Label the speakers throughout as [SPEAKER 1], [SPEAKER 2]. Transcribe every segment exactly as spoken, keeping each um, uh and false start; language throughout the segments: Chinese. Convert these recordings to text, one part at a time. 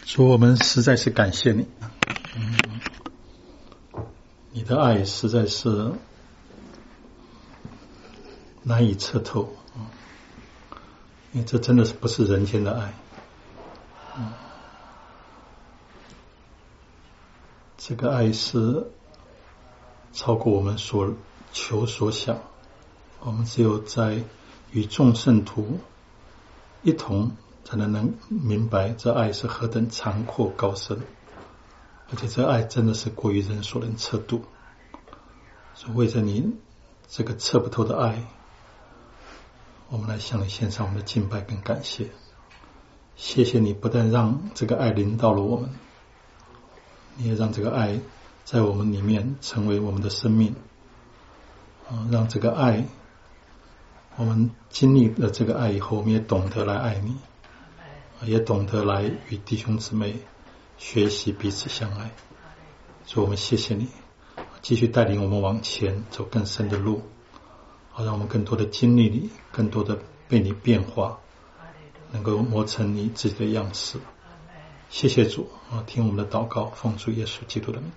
[SPEAKER 1] 主，我们实在是感谢你，嗯，你的爱实在是难以测透，因为这真的是不是人间的爱，嗯，这个爱是超过我们所求所想，我们只有在与众圣徒一同才能能明白这爱是何等长阔高深，而且这爱真的是过于人所能测度。所以为着你这个测不透的爱，我们来向你献上我们的敬拜跟感谢。谢谢你不但让这个爱临到了我们，你也让这个爱在我们里面成为我们的生命，让这个爱我们经历了这个爱以后，我们也懂得来爱你，也懂得来与弟兄姊妹学习彼此相爱。所以我们谢谢你继续带领我们往前走更深的路，好让我们更多的经历你，更多的被你变化，能够磨成你自己的样式。谢谢主，听我们的祷告，奉主耶稣基督的名。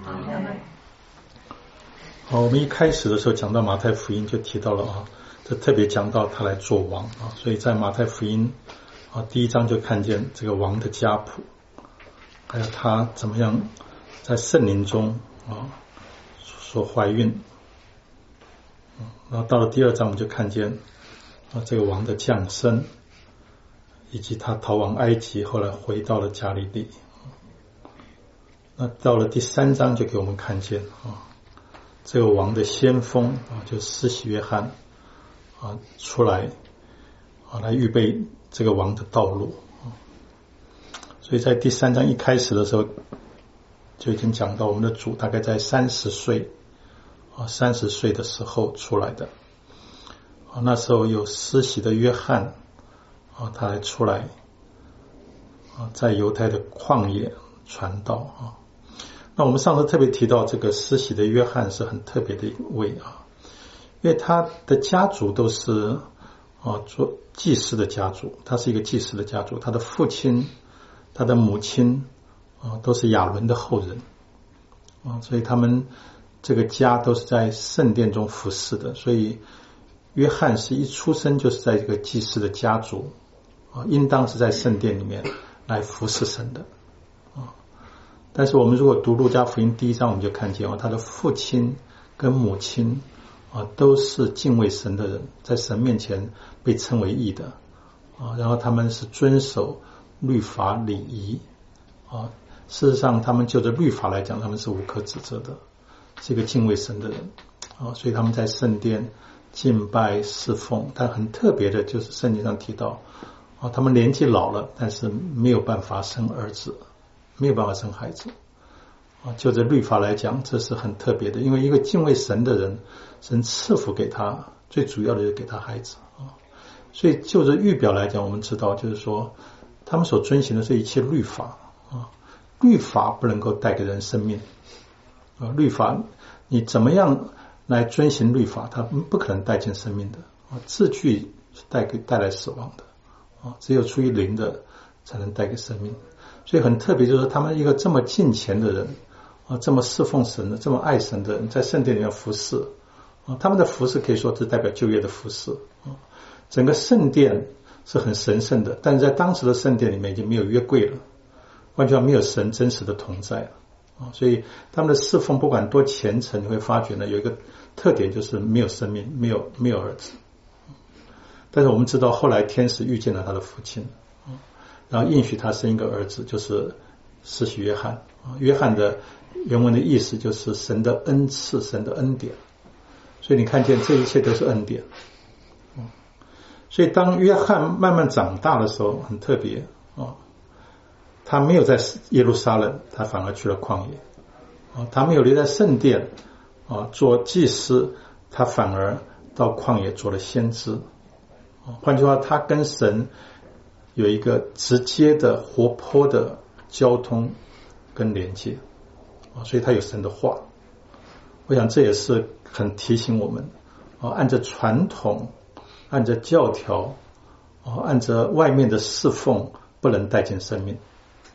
[SPEAKER 1] 好，我们一开始的时候讲到马太福音就提到了啊，这特别讲到他来做王啊，所以在马太福音啊第一章就看见这个王的家谱，还有他怎么样在圣灵中啊所怀孕，然后到了第二章我们就看见啊这个王的降生，以及他逃往埃及，后来回到了加利利。那到了第三章就给我们看见啊这个王的先锋啊，就施洗约翰啊出来啊来预备这个王的道路。所以在第三章一开始的时候就已经讲到我们的主大概在三十岁啊三十岁的时候出来的啊，那时候有施洗的约翰啊他来出来啊在犹太的旷野传道啊。那我们上次特别提到这个施洗的约翰是很特别的一位啊，因为他的家族都是啊做祭司的家族，他是一个祭司的家族，他的父亲他的母亲啊都是亚伦的后人啊，所以他们这个家都是在圣殿中服侍的，所以约翰是一出生就是在这个祭司的家族啊，应当是在圣殿里面来服侍神的啊。但是我们如果读路加福音第一章，我们就看见他的父亲跟母亲啊都是敬畏神的人，在神面前被称为义的啊，然后他们是遵守律法礼仪啊，事实上他们就着律法来讲，他们是无可指责的，是一个敬畏神的人啊，所以他们在圣殿敬拜侍奉。但很特别的就是圣经上提到啊，他们年纪老了，但是没有办法生儿子，没有办法生孩子啊，就着律法来讲，这是很特别的，因为一个敬畏神的人，神赐福给他，最主要的就是给他孩子啊。所以就着预表来讲，我们知道就是说他们所遵循的是一切律法啊，律法不能够带给人生命啊，律法你怎么样来遵循律法，它不可能带进生命的啊，字句是带给带来死亡的啊，只有出于灵的才能带给生命。所以很特别，就是他们一个这么敬虔的人啊，这么侍奉神的，这么爱神的人，在圣殿里面服侍啊，他们的服侍可以说是代表旧约的服侍啊。整个圣殿是很神圣的，但是在当时的圣殿里面已经没有约柜了，完全没有神真实的同在了啊。所以他们的侍奉不管多虔诚，你会发觉呢有一个特点，就是没有生命，没有没有儿子。但是我们知道后来天使遇见了他的父亲，然后应许他生一个儿子，就是施洗约翰。约翰的原文的意思就是神的恩赐，神的恩典。所以你看见这一切都是恩典。所以当约翰慢慢长大的时候很特别，他没有在耶路撒冷，他反而去了旷野。他没有留在圣殿做祭司，他反而到旷野做了先知。换句话，他跟神有一个直接的活泼的交通跟连接，所以他有神的话。我想这也是很提醒我们，按着传统，按着教条，按着外面的侍奉不能带进生命，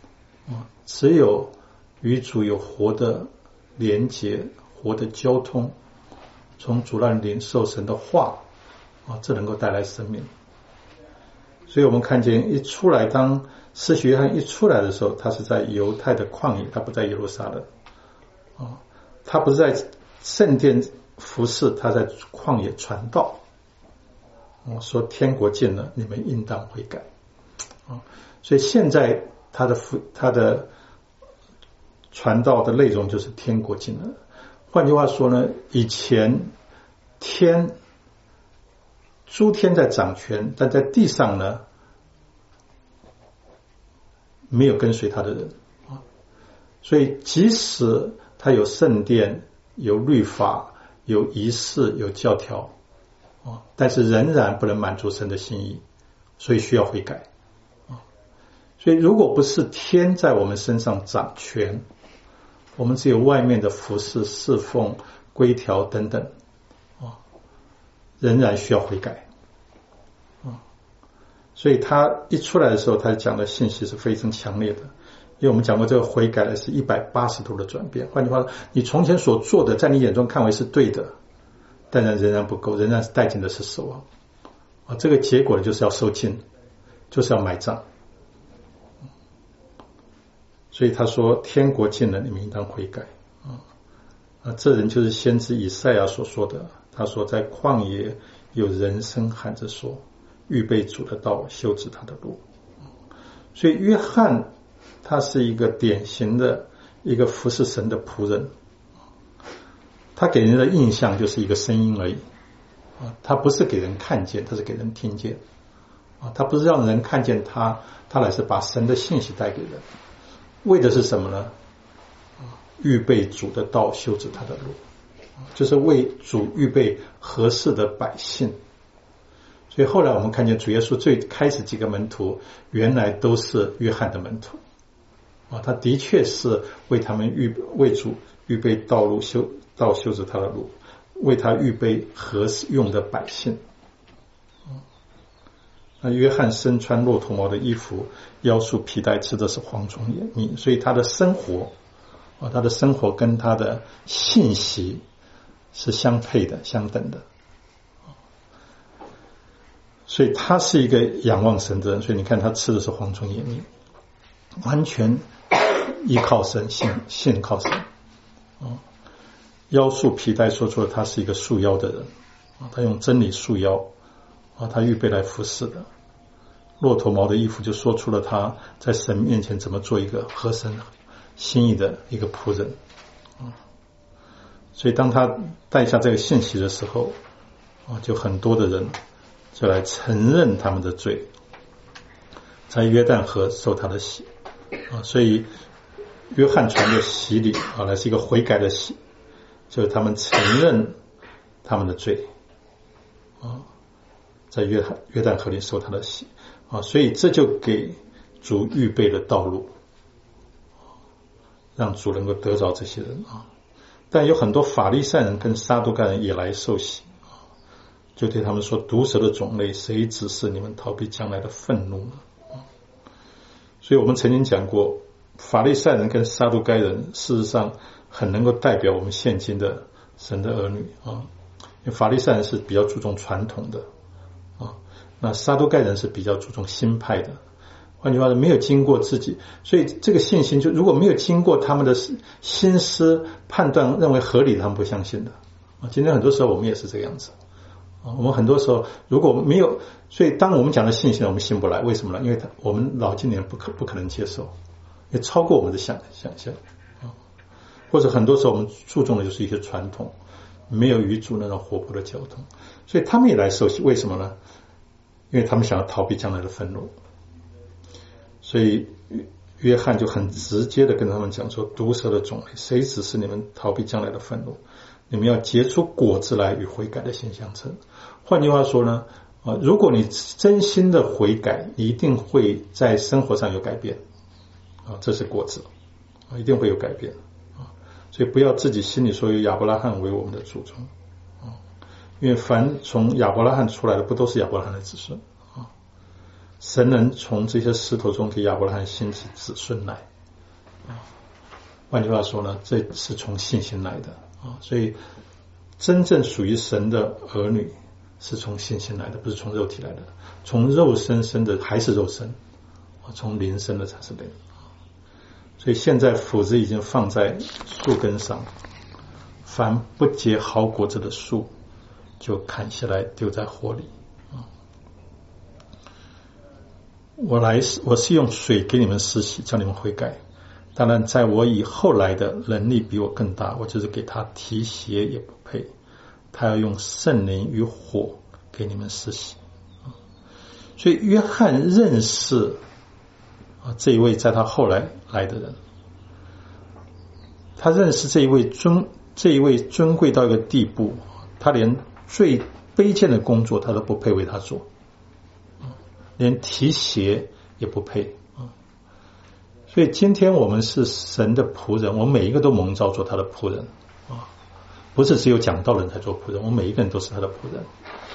[SPEAKER 1] 啊，只有与主有活的连结、活的交通，从主那领受神的话啊，这能够带来生命。所以我们看见一出来，当施洗约翰一出来的时候，他是在犹太的旷野，他不在耶路撒冷啊，他不是在圣殿服侍，他在旷野传道。我说天国近了，你们应当悔改啊！所以现在他的他的传道的内容就是天国近了。换句话说呢，以前天诸天在掌权，但在地上呢没有跟随他的人啊，所以即使他有圣殿、有律法、有仪式、有教条啊，但是仍然不能满足神的心意，所以需要悔改啊。所以如果不是天在我们身上掌权，我们只有外面的服侍、侍奉、规条等等啊，仍然需要悔改啊。所以他一出来的时候，他讲的信息是非常强烈的，因为我们讲过这个悔改的是一百八十度的转变。换句话说，你从前所做的，在你眼中看为是对的，但仍然不够，仍然是带进的是死亡啊。这个结果呢，就是要收尽，就是要埋葬。所以他说天国近了，你们应当悔改啊！啊，这人就是先知以赛亚所说的。他说在旷野有人声喊着说，预备主的道，修直他的路。所以约翰他是一个典型的一个服侍神的仆人，他给人的印象就是一个声音而已啊，他不是给人看见，他是给人听见啊，他不是让人看见他，他乃是把神的信息带给人。为的是什么呢？预备主的道，修直他的路，就是为主预备合适的百姓。所以后来我们看见主耶稣最开始几个门徒原来都是约翰的门徒啊，他的确是为他们预为主预备道路，修道修直他的路，为他预备合适用的百姓。那约翰身穿骆驼毛的衣服，腰束皮带，吃的是蝗虫野蜜，所以他的生活啊，他的生活跟他的信息是相配的、相等的。所以他是一个仰望神的人，所以你看他吃的是蝗虫野蜜，完全依靠神，信信靠神啊。腰束皮带说出了他是一个束腰的人啊，他用真理束腰啊，他预备来服侍的。骆驼毛的衣服就说出了他在神面前怎么做一个合神心意的一个仆人啊。所以当他带下这个信息的时候啊，就很多的人就来承认他们的罪，在约旦河受他的洗啊。所以约翰传的洗礼啊，乃是一个悔改的洗，就是他们承认他们的罪啊，在约翰约旦河里受他的洗啊，所以这就给主预备了道路，让主能够得着这些人啊。但有很多法利赛人跟撒都该人也来受洗啊，就对他们说：毒蛇的种类，谁指示你们逃避将来的愤怒呢？啊，所以我们曾经讲过，法利赛人跟撒都该人事实上很能够代表我们现今的神的儿女啊。因为法利赛人是比较注重传统的啊，那撒都该人是比较注重新派的。换句话说，没有经过自己，所以这个信心就如果没有经过他们的心思判断认为合理，他们不相信的啊。今天很多时候我们也是这个样子啊。我们很多时候如果没有，所以当我们讲的信心，我们信不来，为什么呢？因为他我们老经年不可不可能接受，也超过我们的想想象啊。或者很多时候我们注重的就是一些传统，没有与主那种活泼的交通，所以他们也来受洗，为什么呢？因为他们想要逃避将来的愤怒。所以约翰就很直接的跟他们讲说：毒蛇的种类，谁指示你们逃避将来的愤怒？你们要结出果子来，与悔改的心相称。换句话说呢，啊，如果你真心的悔改，一定会在生活上有改变啊，这是果子啊，一定会有改变啊。所以不要自己心里说有亚伯拉罕为我们的祖宗啊，因为凡从亚伯拉罕出来的，不都是亚伯拉罕的子孙？神能从这些石头中给亚伯拉罕兴起子孙来换句话说呢，这是从信心来的啊，所以真正属于神的儿女是从信心来的，不是从肉体来的。从肉身生的还是肉身，从灵生的才是灵。所以现在斧子已经放在树根上，凡不结好果子的树，就砍下来丢在火里。我来，我是用水给你们施洗，叫你们悔改。当然在我以后来的能力比我更大，我就是给他提鞋也不配，他要用圣灵与火给你们施洗。所以约翰认识这一位在他后来来的人，他认识这一位尊这一位尊贵到一个地步，他连最卑贱的工作他都不配为他做，连提鞋也不配。所以今天我们是神的仆人，我们每一个都蒙召做他的仆人，不是只有讲道人才做仆人，我们每一个人都是他的仆人，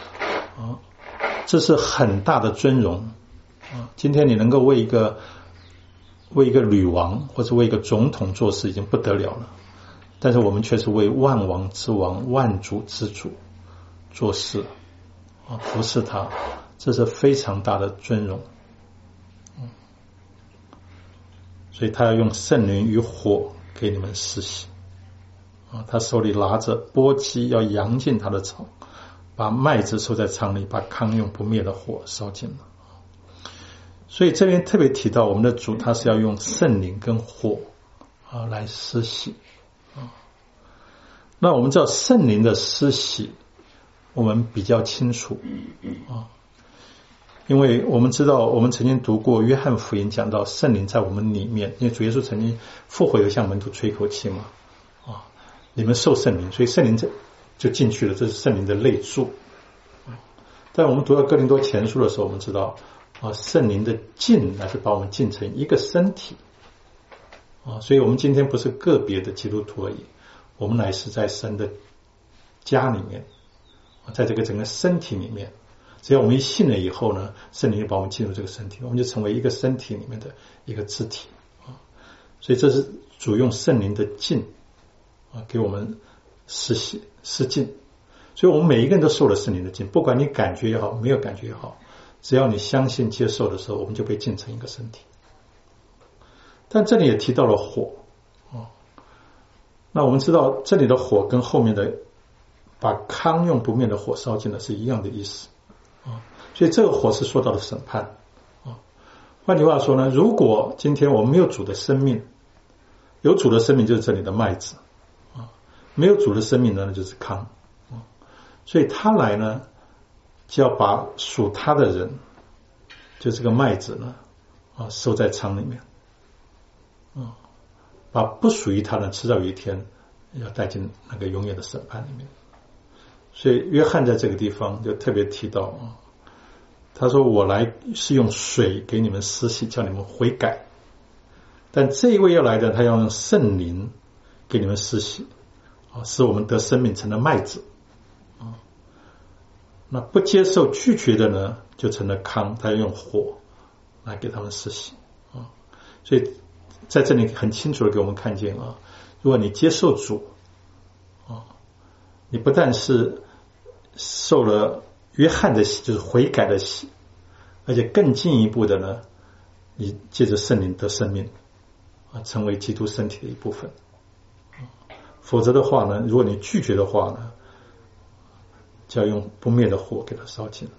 [SPEAKER 1] 这是很大的尊荣。今天你能够为一个为一个女王或者为一个总统做事已经不得了了，但是我们却是为万王之王万主之主做事，服侍他，这是非常大的尊荣。所以他要用圣灵与火给你们施洗，他手里拿着簸箕，要扬进他的草，把麦子收在仓里，把糠用不灭的火烧尽了。所以这边特别提到我们的主，他是要用圣灵跟火啊来施洗。那我们知道圣灵的施洗我们比较清楚啊，因为我们知道我们曾经读过约翰福音，讲到圣灵在我们里面，因为主耶稣曾经复活有向门徒吹口气嘛，啊，你们受圣灵，所以圣灵就进去了，这是圣灵的内住。但我们读到哥林多前书的时候，我们知道啊，圣灵的进乃是把我们进成一个身体啊，所以我们今天不是个别的基督徒而已，我们乃是在神的家里面，在这个整个身体里面，只要我们一信了以后呢，圣灵就把我们进入这个身体，我们就成为一个身体里面的一个肢体啊。所以这是主用圣灵的进啊给我们施洗施浸，所以我们每一个人都受了圣灵的浸，不管你感觉也好，没有感觉也好，只要你相信接受的时候，我们就被浸成一个身体。但这里也提到了火啊，那我们知道这里的火跟后面的把糠用不灭的火烧尽了是一样的意思啊，所以这个火是说到了审判啊。换句话说呢，如果今天我们没有主的生命，有主的生命就是这里的麦子啊，没有主的生命呢，那就是糠啊。所以他来呢，就要把属他的人，就这个麦子呢啊收在仓里面啊，把不属于他的迟早有一天要带进那个永远的审判里面。所以约翰在这个地方就特别提到啊，他说我来是用水给你们施洗，叫你们悔改，但这一位要来的，他要用圣灵给你们施洗啊，使我们得生命成了麦子啊。那不接受拒绝的呢，就成了糠，他要用火来给他们施洗啊。所以在这里很清楚的给我们看见啊，如果你接受主啊，你不但是受了约翰的洗，就是悔改的洗，而且更进一步的呢，你借着圣灵得生命啊，成为基督身体的一部分。否则的话呢，如果你拒绝的话呢，就要用不灭的火给它烧尽。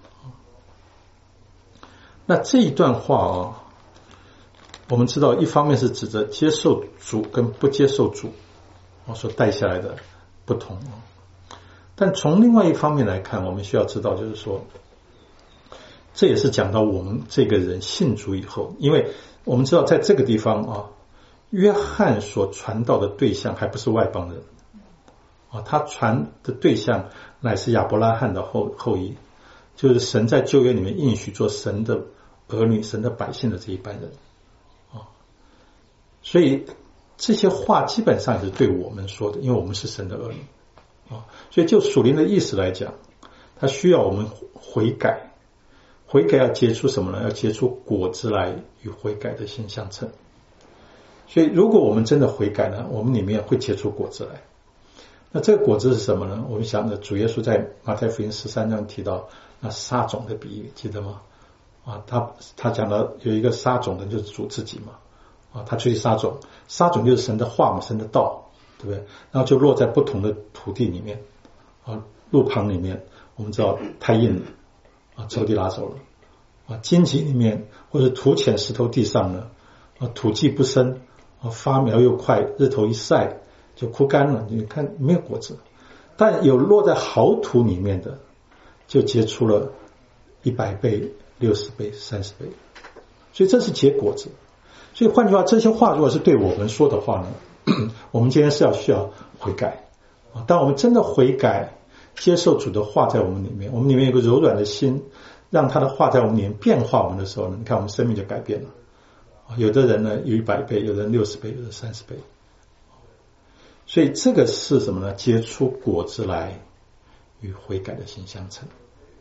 [SPEAKER 1] 那这一段话啊，我们知道一方面是指着接受主跟不接受主所带下来的不同，但从另外一方面来看，我们需要知道就是说，这也是讲到我们这个人信主以后，因为我们知道在这个地方啊，约翰所传道的对象还不是外邦人啊，他传的对象乃是亚伯拉罕的后后裔，就是神在旧约里面应许做神的儿女、神的百姓的这一班人啊，所以这些话基本上也是对我们说的，因为我们是神的儿女啊，所以就属灵的意思来讲，他需要我们悔改，悔改要结出什么呢？要结出果子来，与悔改的心相称。 所以如果我们真的悔改呢，我们里面会结出果子来。那这个果子是什么呢？我们想着主耶稣在马太福音十三章提到那撒种的比喻，记得吗？啊，他他讲到有一个撒种的就是主自己嘛，啊，他出去撒种，撒种就是神的话嘛，神的道，对不对？然后就落在不同的土地里面，啊，路旁里面，我们知道太硬了，啊，仇敌拿走了，啊，荆棘里面或者土浅石头地上呢，啊，土气不深，啊，发苗又快，日头一晒就枯干了，你看没有果子。但有落在好土里面的，就结出了一百倍、六十倍、三十倍，所以这是结果子。所以换句话，这些话如果是对我们说的话呢，我们今天是要需要悔改。当我们真的悔改，接受主的话在我们里面，我们里面有个柔软的心，让他的话在我们里面变化我们的时候呢，你看我们生命就改变了。有的人呢有一百倍，有的人六十倍，有的三十倍。所以这个是什么呢？结出果子来，与悔改的心相称。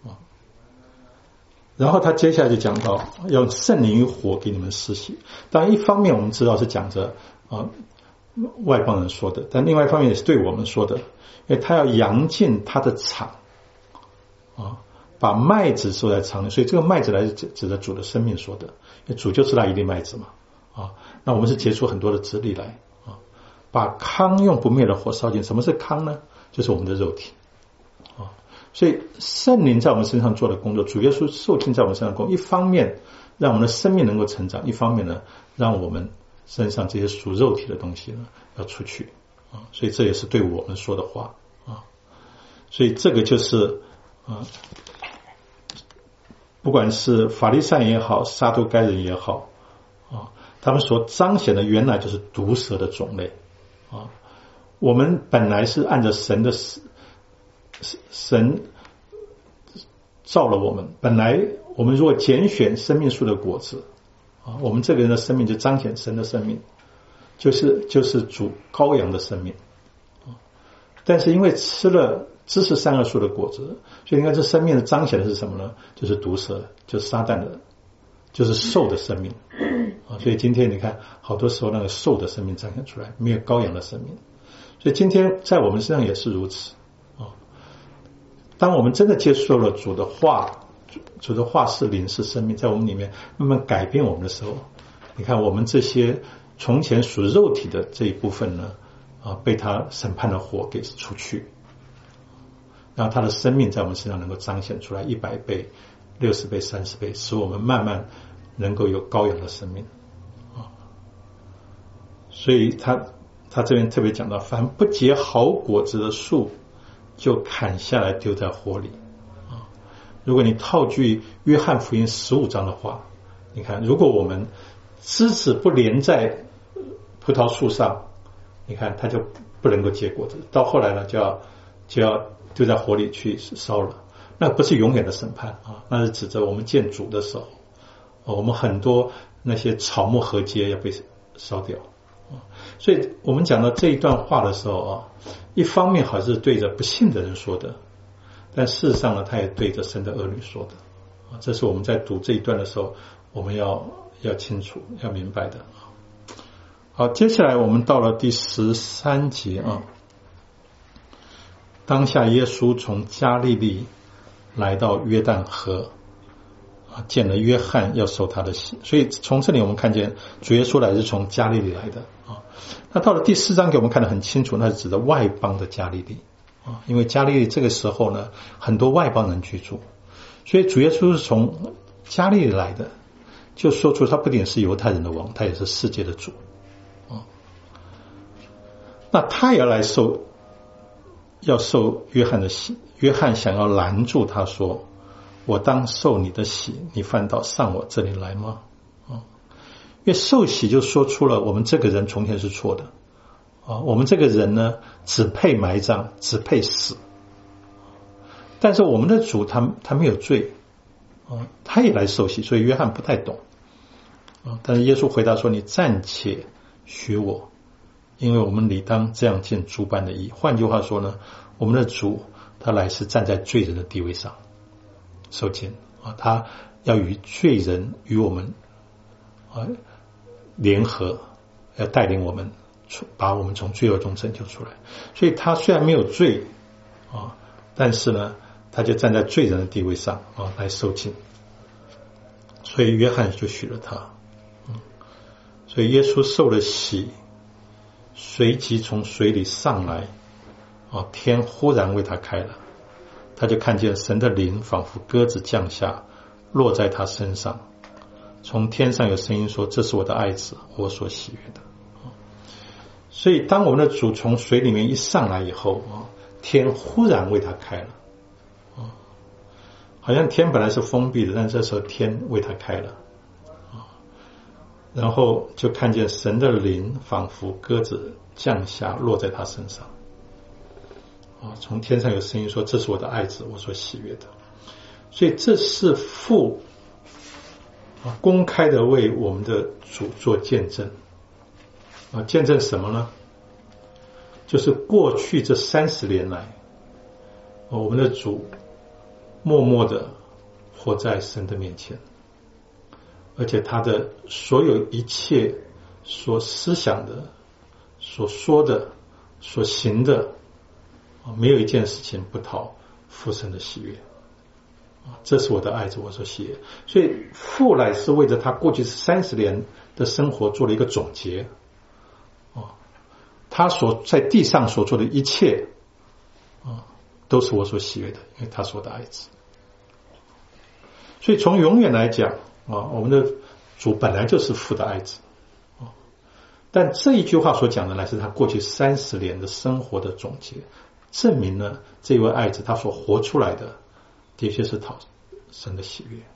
[SPEAKER 1] 然后他接下来就讲到用圣灵与火给你们施洗。当然一方面我们知道是讲着啊外邦人说的，但另外一方面也是对我们说的，因为他要扬进他的场啊，把麦子收在场里，所以这个麦子来是指指着主的生命说的，因为主就是那一粒麦子嘛啊，那我们是结出很多的子粒来啊，把糠用不灭的火烧尽。什么是糠呢？就是我们的肉体啊。所以圣灵在我们身上做的工作，主耶稣受尽在我们身上的工作，一方面让我们的生命能够成长，一方面呢让我们身上这些属肉体的东西呢要出去啊，所以这也是对我们说的话啊。所以这个就是啊，不管是法利赛人也好，撒都该人也好啊，他们所彰显的原来就是毒蛇的种类啊。我们本来是按照神的神造了我们，本来我们如果拣选生命树的果子啊，我们这个人的生命就彰显神的生命，就是就是主羔羊的生命啊。但是因为吃了知识善恶树的果子，所以你看这生命的彰显的是什么呢？就是毒蛇，就是撒旦的，就是兽的生命啊。所以今天你看好多时候那个兽的生命彰显出来，没有羔羊的生命。所以今天在我们身上也是如此啊。当我们真的接受了主的话，主的话是灵是生命，在我们里面慢慢改变我们的时候，你看我们这些从前属肉体的这一部分呢啊，被他审判的火给出去，让他的生命在我们身上能够彰显出来一百倍、六十倍、三十倍，使我们慢慢能够有羔羊的生命啊。所以他他这边特别讲到，凡不结好果子的树，就砍下来丢在火里啊。如果你套句约翰福音十五章的话，你看，如果我们枝子不连在葡萄树上，你看它就不能够结果子，到后来呢就要就要丢在火里去烧了。那不是永远的审判啊，那是指着我们见主的时候，我们很多那些草木禾秸要被烧掉。所以我们讲到这一段话的时候啊，一方面好像是对着不信的人说的，但事实上呢，他也对着神的儿女说的啊。这是我们在读这一段的时候，我们要要清楚、要明白的。好，接下来我们到了第十三节啊。当下耶稣从加利利来到约旦河啊，见了约翰要受他的洗，所以从这里我们看见主耶稣来是从加利利来的啊。那到了第四章给我们看得很清楚，那是指的外邦的加利利啊，因为加利利这个时候呢，很多外邦人居住，所以主耶稣是从加利利来的，就说出他不仅是犹太人的王，他也是世界的主啊。那他也要来受，要受约翰的洗。约翰想要拦住他说，我当受你的洗，你反倒上我这里来吗？啊，因为受洗就说出了我们这个人从前是错的啊，我们这个人呢只配埋葬，只配死。但是我们的主他他没有罪啊，他也来受洗，所以约翰不太懂啊。但是耶稣回答说，你暂且许我，因为我们理当这样尽诸般的义。换句话说呢，我们的主他来是站在罪人的地位上受尽啊，他要与罪人与我们啊联合， 要带领我们把我们从罪恶中拯救出来。所以他虽然没有罪啊，但是呢他就站在罪人的地位上啊来受尽。所以约翰就许了他。所以耶稣受了洗，随即从水里上来啊，天忽然为他开了，他就看见神的灵仿佛鸽子降下，落在他身上。从天上有声音说：“这是我的爱子，我所喜悦的。”所以当我们的主从水里面一上来以后啊，天忽然为他开了啊，好像天本来是封闭的，但这时候天为他开了啊，然后就看见神的灵仿佛鸽子降下，落在他身上啊。从天上有声音说：“这是我的爱子，我所喜悦的。”所以这是父公开的为我们的主做见证啊，见证什么呢？就是过去这三十年来，我们的主默默的活在神的面前，而且他的所有一切所思想的、所说的、所行的，没有一件事情不讨父神的喜悦。这是我的爱子，我所喜悦。所以父来是为着他过去三十年的生活做了一个总结。他所在地上所做的一切都是我所喜悦的，因为他是我的爱子。所以从永远来讲，我们的主本来就是父的爱子，但这一句话所讲的乃是他过去三十年的生活的总结，证明了这位爱子他所活出来的的确是讨神的喜悦。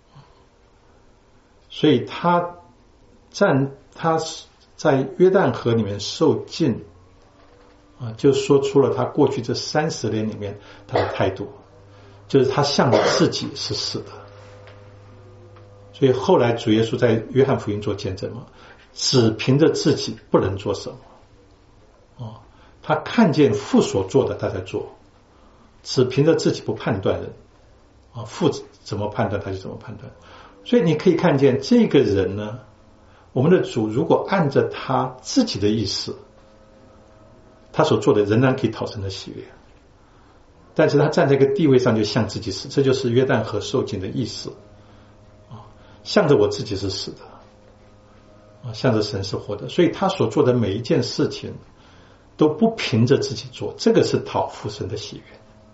[SPEAKER 1] 所以他站他在约旦河里面受浸啊，就说出了他过去这三十年里面他的态度，就是他向着自己是死的。所以后来主耶稣在约翰福音做见证嘛，只凭着自己不能做什么哦，他看见父所做的他在做，只凭着自己不判断人啊，父怎么判断他就怎么判断。所以你可以看见这个人呢，我们的主如果按着他自己的意思，他所做的仍然可以讨神的喜悦，但是他站在一个地位上就向自己死，这就是约旦河受浸的意思啊，向着我自己是死的啊，向着神是活的。所以他所做的每一件事情都不凭着自己做，这个是讨父神的喜悦。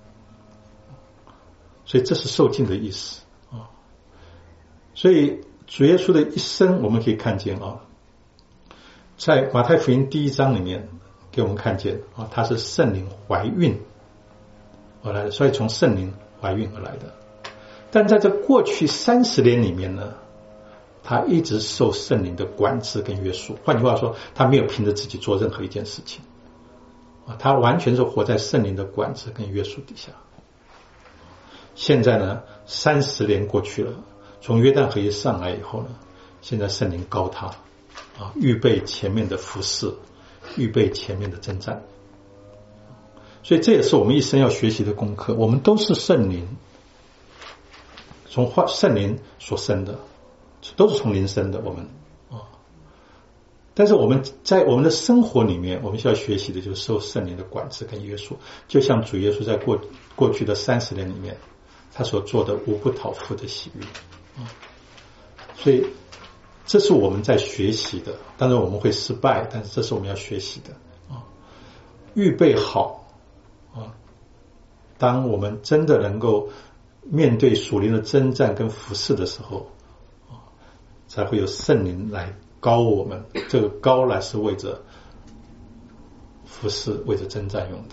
[SPEAKER 1] 所以这是受浸的意思啊。所以主耶稣的一生我们可以看见啊，在马太福音第一章里面给我们看见啊，他是圣灵怀孕而来的，所以从圣灵怀孕而来的。但在这过去三十年里面呢，他一直受圣灵的管制跟约束。换句话说，他没有凭着自己做任何一件事情啊，他完全是活在圣灵的管制跟约束底下。现在呢，三十年过去了，从约旦河一上来以后呢，现在圣灵膏他啊，预备前面的服事，预备前面的征战。所以这也是我们一生要学习的功课。我们都是圣灵，从圣灵所生的，都是从灵生的。我们啊，但是我们在我们的生活里面，我们需要学习的就是受圣灵的管制跟约束。就像主耶稣在过过去的三十年里面，他所做的无不讨父的喜悦啊，所以这是我们在学习的。当然我们会失败，但是这是我们要学习的啊，预备好啊，当我们真的能够面对属灵的征战跟服事的时候啊，才会有圣灵来膏我们。这个膏来是为着服事，为着征战用的。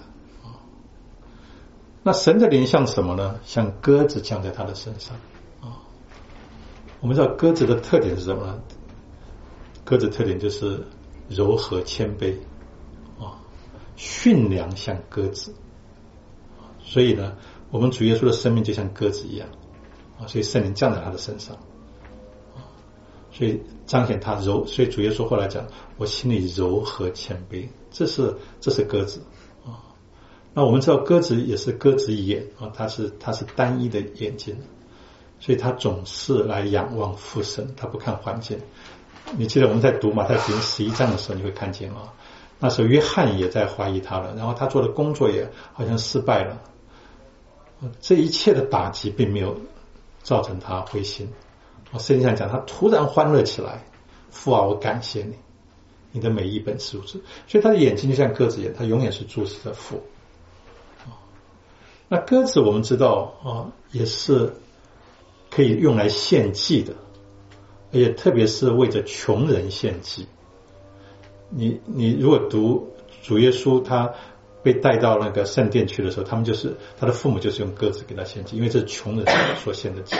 [SPEAKER 1] 那神的灵像什么呢？像鸽子降在他的身上啊。我们知道鸽子的特点是什么呢？鸽子特点就是柔和谦卑啊，驯良像鸽子。所以呢，我们主耶稣的生命就像鸽子一样啊，所以圣灵降在他的身上啊，所以彰显他柔。所以主耶稣后来讲，我心里柔和谦卑，这是这是鸽子。那我们知道鸽子也是鸽子眼啊，它是它是单一的眼睛，所以它总是来仰望父神，它不看环境。 你记得我们在读马太福音十一章的时候，你会看见啊，那时候约翰也在怀疑他了，然后他做的工作也好像失败了。这一切的打击并没有造成他灰心。圣经上讲，他突然欢乐起来，父啊，我感谢你，你的每一本是如此。所以他的眼睛就像鸽子眼，他永远是注视着父。那鸽子我们知道啊，也是可以用来献祭的，而且特别是为着穷人献祭。你你如果读主耶稣他被带到那个圣殿去的时候，他们就是他的父母就是用鸽子给他献祭，因为这是穷人所献的祭，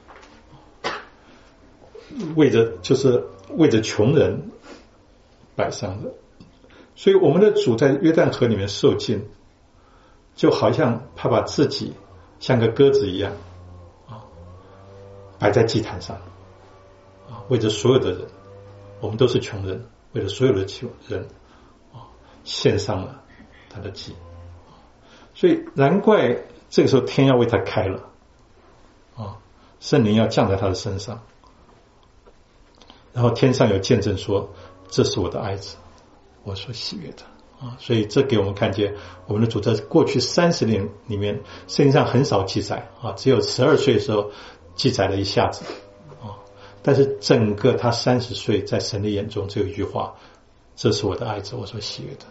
[SPEAKER 1] 为着就是为着穷人摆上的。所以我们的主在约旦河里面受尽，就好像他把自己像个鸽子一样啊，摆在祭坛上啊，为着所有的人，我们都是穷人，为了所有的人啊，献上了他的祭。所以难怪这个时候天要为他开了啊，圣灵要降在他的身上，然后天上有见证说，这是我的爱子，我所喜悦的啊。所以这给我们看见，我们的主在过去三十年里面，圣经上很少记载啊，只有十二岁的时候记载了一下子啊，但是整个他三十岁在神的眼中只有一句话，这是我的爱子，我所喜悦的。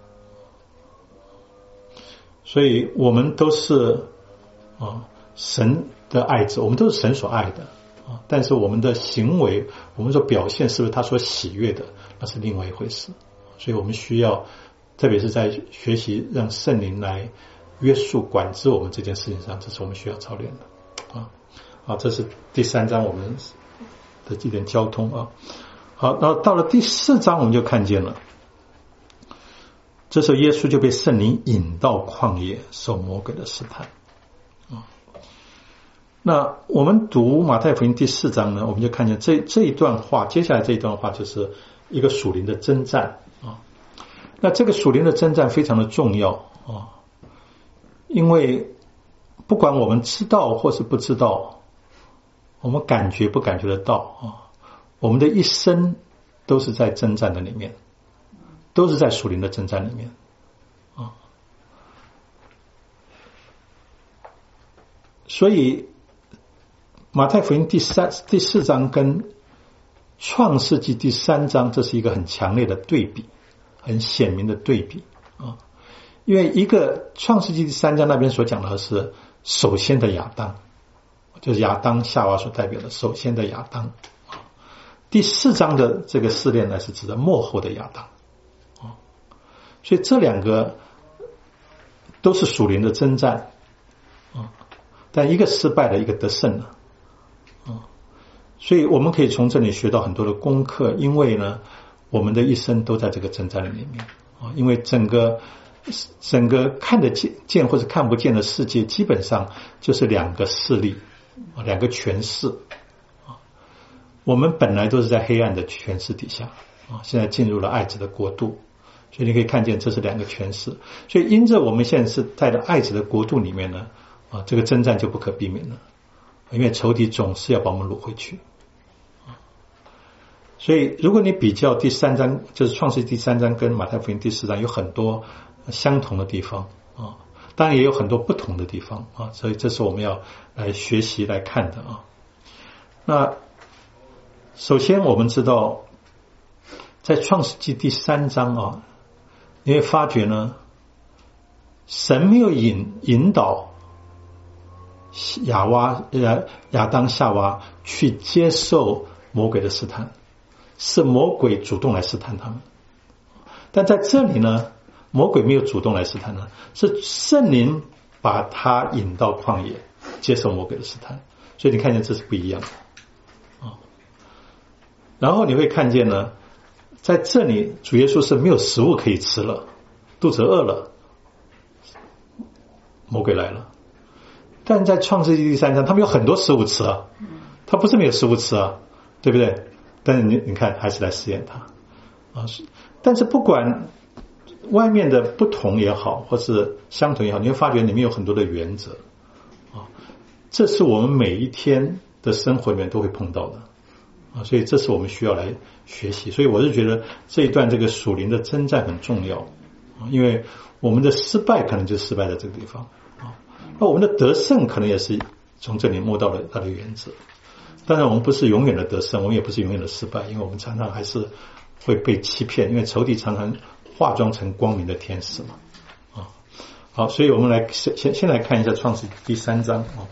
[SPEAKER 1] 所以我们都是啊神的爱子，我们都是神所爱的啊，但是我们的行为，我们所表现是不是他所喜悦的，那是另外一回事。所以我们需要，特别是在学习让圣灵来约束管制我们这件事情上，这是我们需要操练的啊。好，这是第三章我们的一点交通啊。好，然后到了第四章我们就看见了，这时候耶稣就被圣灵引到旷野受魔鬼的试探啊。那我们读马太福音第四章呢，我们就看见这这一段话，接下来这一段话就是一个属灵的征战啊。那这个属灵的征战非常的重要啊，因为不管我们知道或是不知道，我们感觉不感觉得到啊，我们的一生都是在征战的里面，都是在属灵的征战里面啊。所以马太福音第三第四章跟创世纪第三章，这是一个很强烈的对比，很显明的对比啊。因为一个创世纪第三章那边所讲的是首先的亚当，就是亚当夏娃所代表的首先的亚当。第四章的这个试炼呢，是指的末后的亚当。所以这两个都是属灵的征战啊，但一个失败了，一个得胜了啊。所以我们可以从这里学到很多的功课，因为呢，我们的一生都在这个征战里面啊。因为整个整个看得见或者看不见的世界，基本上就是两个势力啊，两个权势啊。我们本来都是在黑暗的权势底下啊，现在进入了爱子的国度。所以你可以看见这是两个权势，所以因着我们现在是在了爱子的国度里面呢，啊，这个征战就不可避免了，因为仇敌总是要把我们掳回去。所以如果你比较第三章，就是创世记第三章跟马太福音第四章，有很多相同的地方啊，当然也有很多不同的地方啊，所以这是我们要来学习来看的啊。那首先我们知道，在创世记第三章啊，你会发觉呢，神没有引引导亚娃亚亚当夏娃去接受魔鬼的试探，是魔鬼主动来试探他们。但在这里呢，魔鬼没有主动来试探呢，是圣灵把他引到旷野接受魔鬼的试探。所以你看见这是不一样的啊。然后你会看见呢，在这里主耶稣是没有食物可以吃了，肚子饿了，魔鬼来了。但在创世纪第三章他们有很多食物吃啊，他不是没有食物吃啊，对不对？但是你你看还是来试验他啊。但是不管外面的不同也好，或是相同也好，你会发觉里面有很多的原则啊，这是我们每一天的生活里面都会碰到的啊，所以这是我们需要来学习。所以我是觉得这一段这个属灵的征战很重要啊，因为我们的失败可能就失败在这个地方啊，那我们的得胜可能也是从这里摸到了它的原则。当然我们不是永远的得胜，我们也不是永远的失败，因为我们常常还是会被欺骗，因为仇敌常常化妆成光明的天使嘛啊。好，所以我们来先先先来看一下创世纪第三章啊。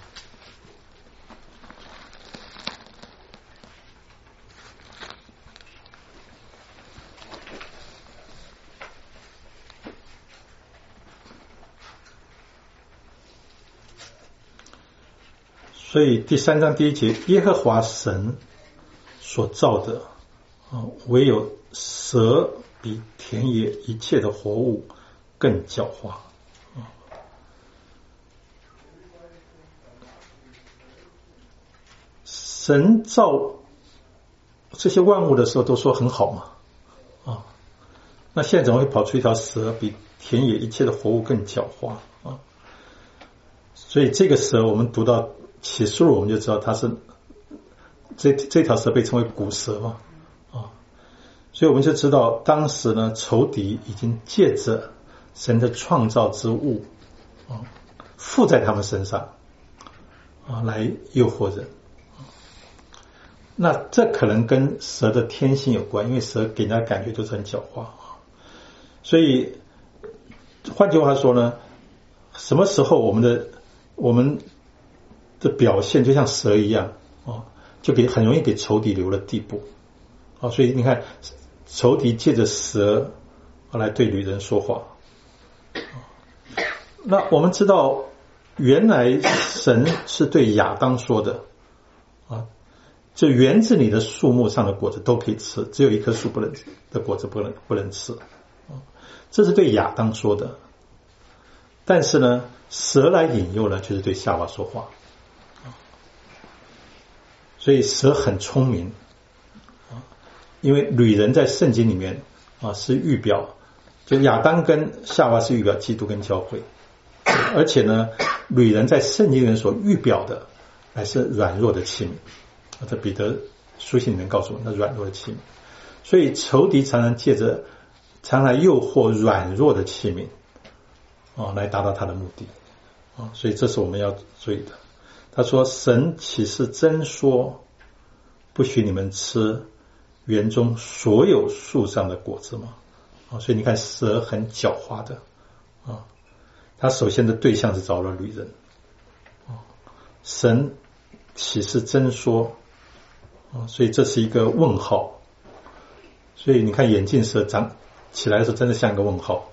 [SPEAKER 1] 所以第三章第一节，耶和华神所造的啊，唯有蛇比田野一切的活物更狡猾啊。神造这些万物的时候都说很好嘛啊，那现在怎么会跑出一条蛇比田野一切的活物更狡猾啊？所以这个蛇我们读到启示录我们就知道它是这这条蛇被称为古蛇嘛啊，所以我们就知道当时呢仇敌已经借着神的创造之物啊附在他们身上啊来诱惑人。那这可能跟蛇的天性有关，因为蛇给人家感觉都是很狡猾啊。所以换句话说呢，什么时候我们的我们的表现就像蛇一样啊，就给很容易给仇敌留了地步啊。所以你看，仇敌借着蛇来对女人说话。那我们知道，原来神是对亚当说的啊，就园子里的树木上的果子都可以吃，只有一棵树不能的果子不能不能吃，这是对亚当说的。但是呢，蛇来引诱呢，就是对夏娃说话。所以蛇很聪明，因为女人在圣经里面啊是预表，就亚当跟夏娃是预表基督跟教会，而且呢，女人在圣经里面所预表的还是软弱的器皿。这彼得书信里面告诉我们，那软弱的器皿。所以仇敌常常借着常来诱惑软弱的器皿啊，来达到他的目的啊。所以这是我们要注意的。他说：“神岂是真说，不许你们吃园中所有树上的果子吗？”啊，所以你看蛇很狡猾的啊，他首先的对象是找了女人啊。神岂是真说啊？所以这是一个问号。所以你看眼镜蛇长起来的时候，真的像一个问号。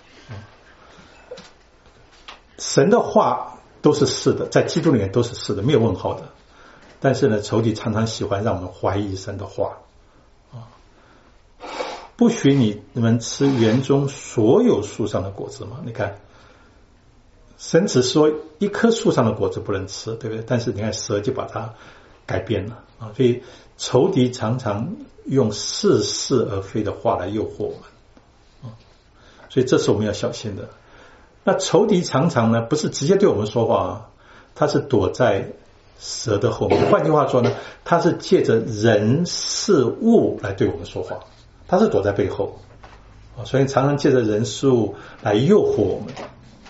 [SPEAKER 1] 神的话都是是的，在基督里面都是是的，没有问号的。但是呢，仇敌常常喜欢让我们怀疑神的话啊。不许你们吃园中所有树上的果子嘛？你看，神只说一棵树上的果子不能吃，对不对？但是你看蛇就把它改变了啊。所以仇敌常常用似是而非的话来诱惑我们啊，所以这是我们要小心的。那仇敌常常呢，不是直接对我们说话啊，他是躲在蛇的后面。换句话说呢，他是借着人事物来对我们说话，他是躲在背后啊，所以常常借着人事物来诱惑我们。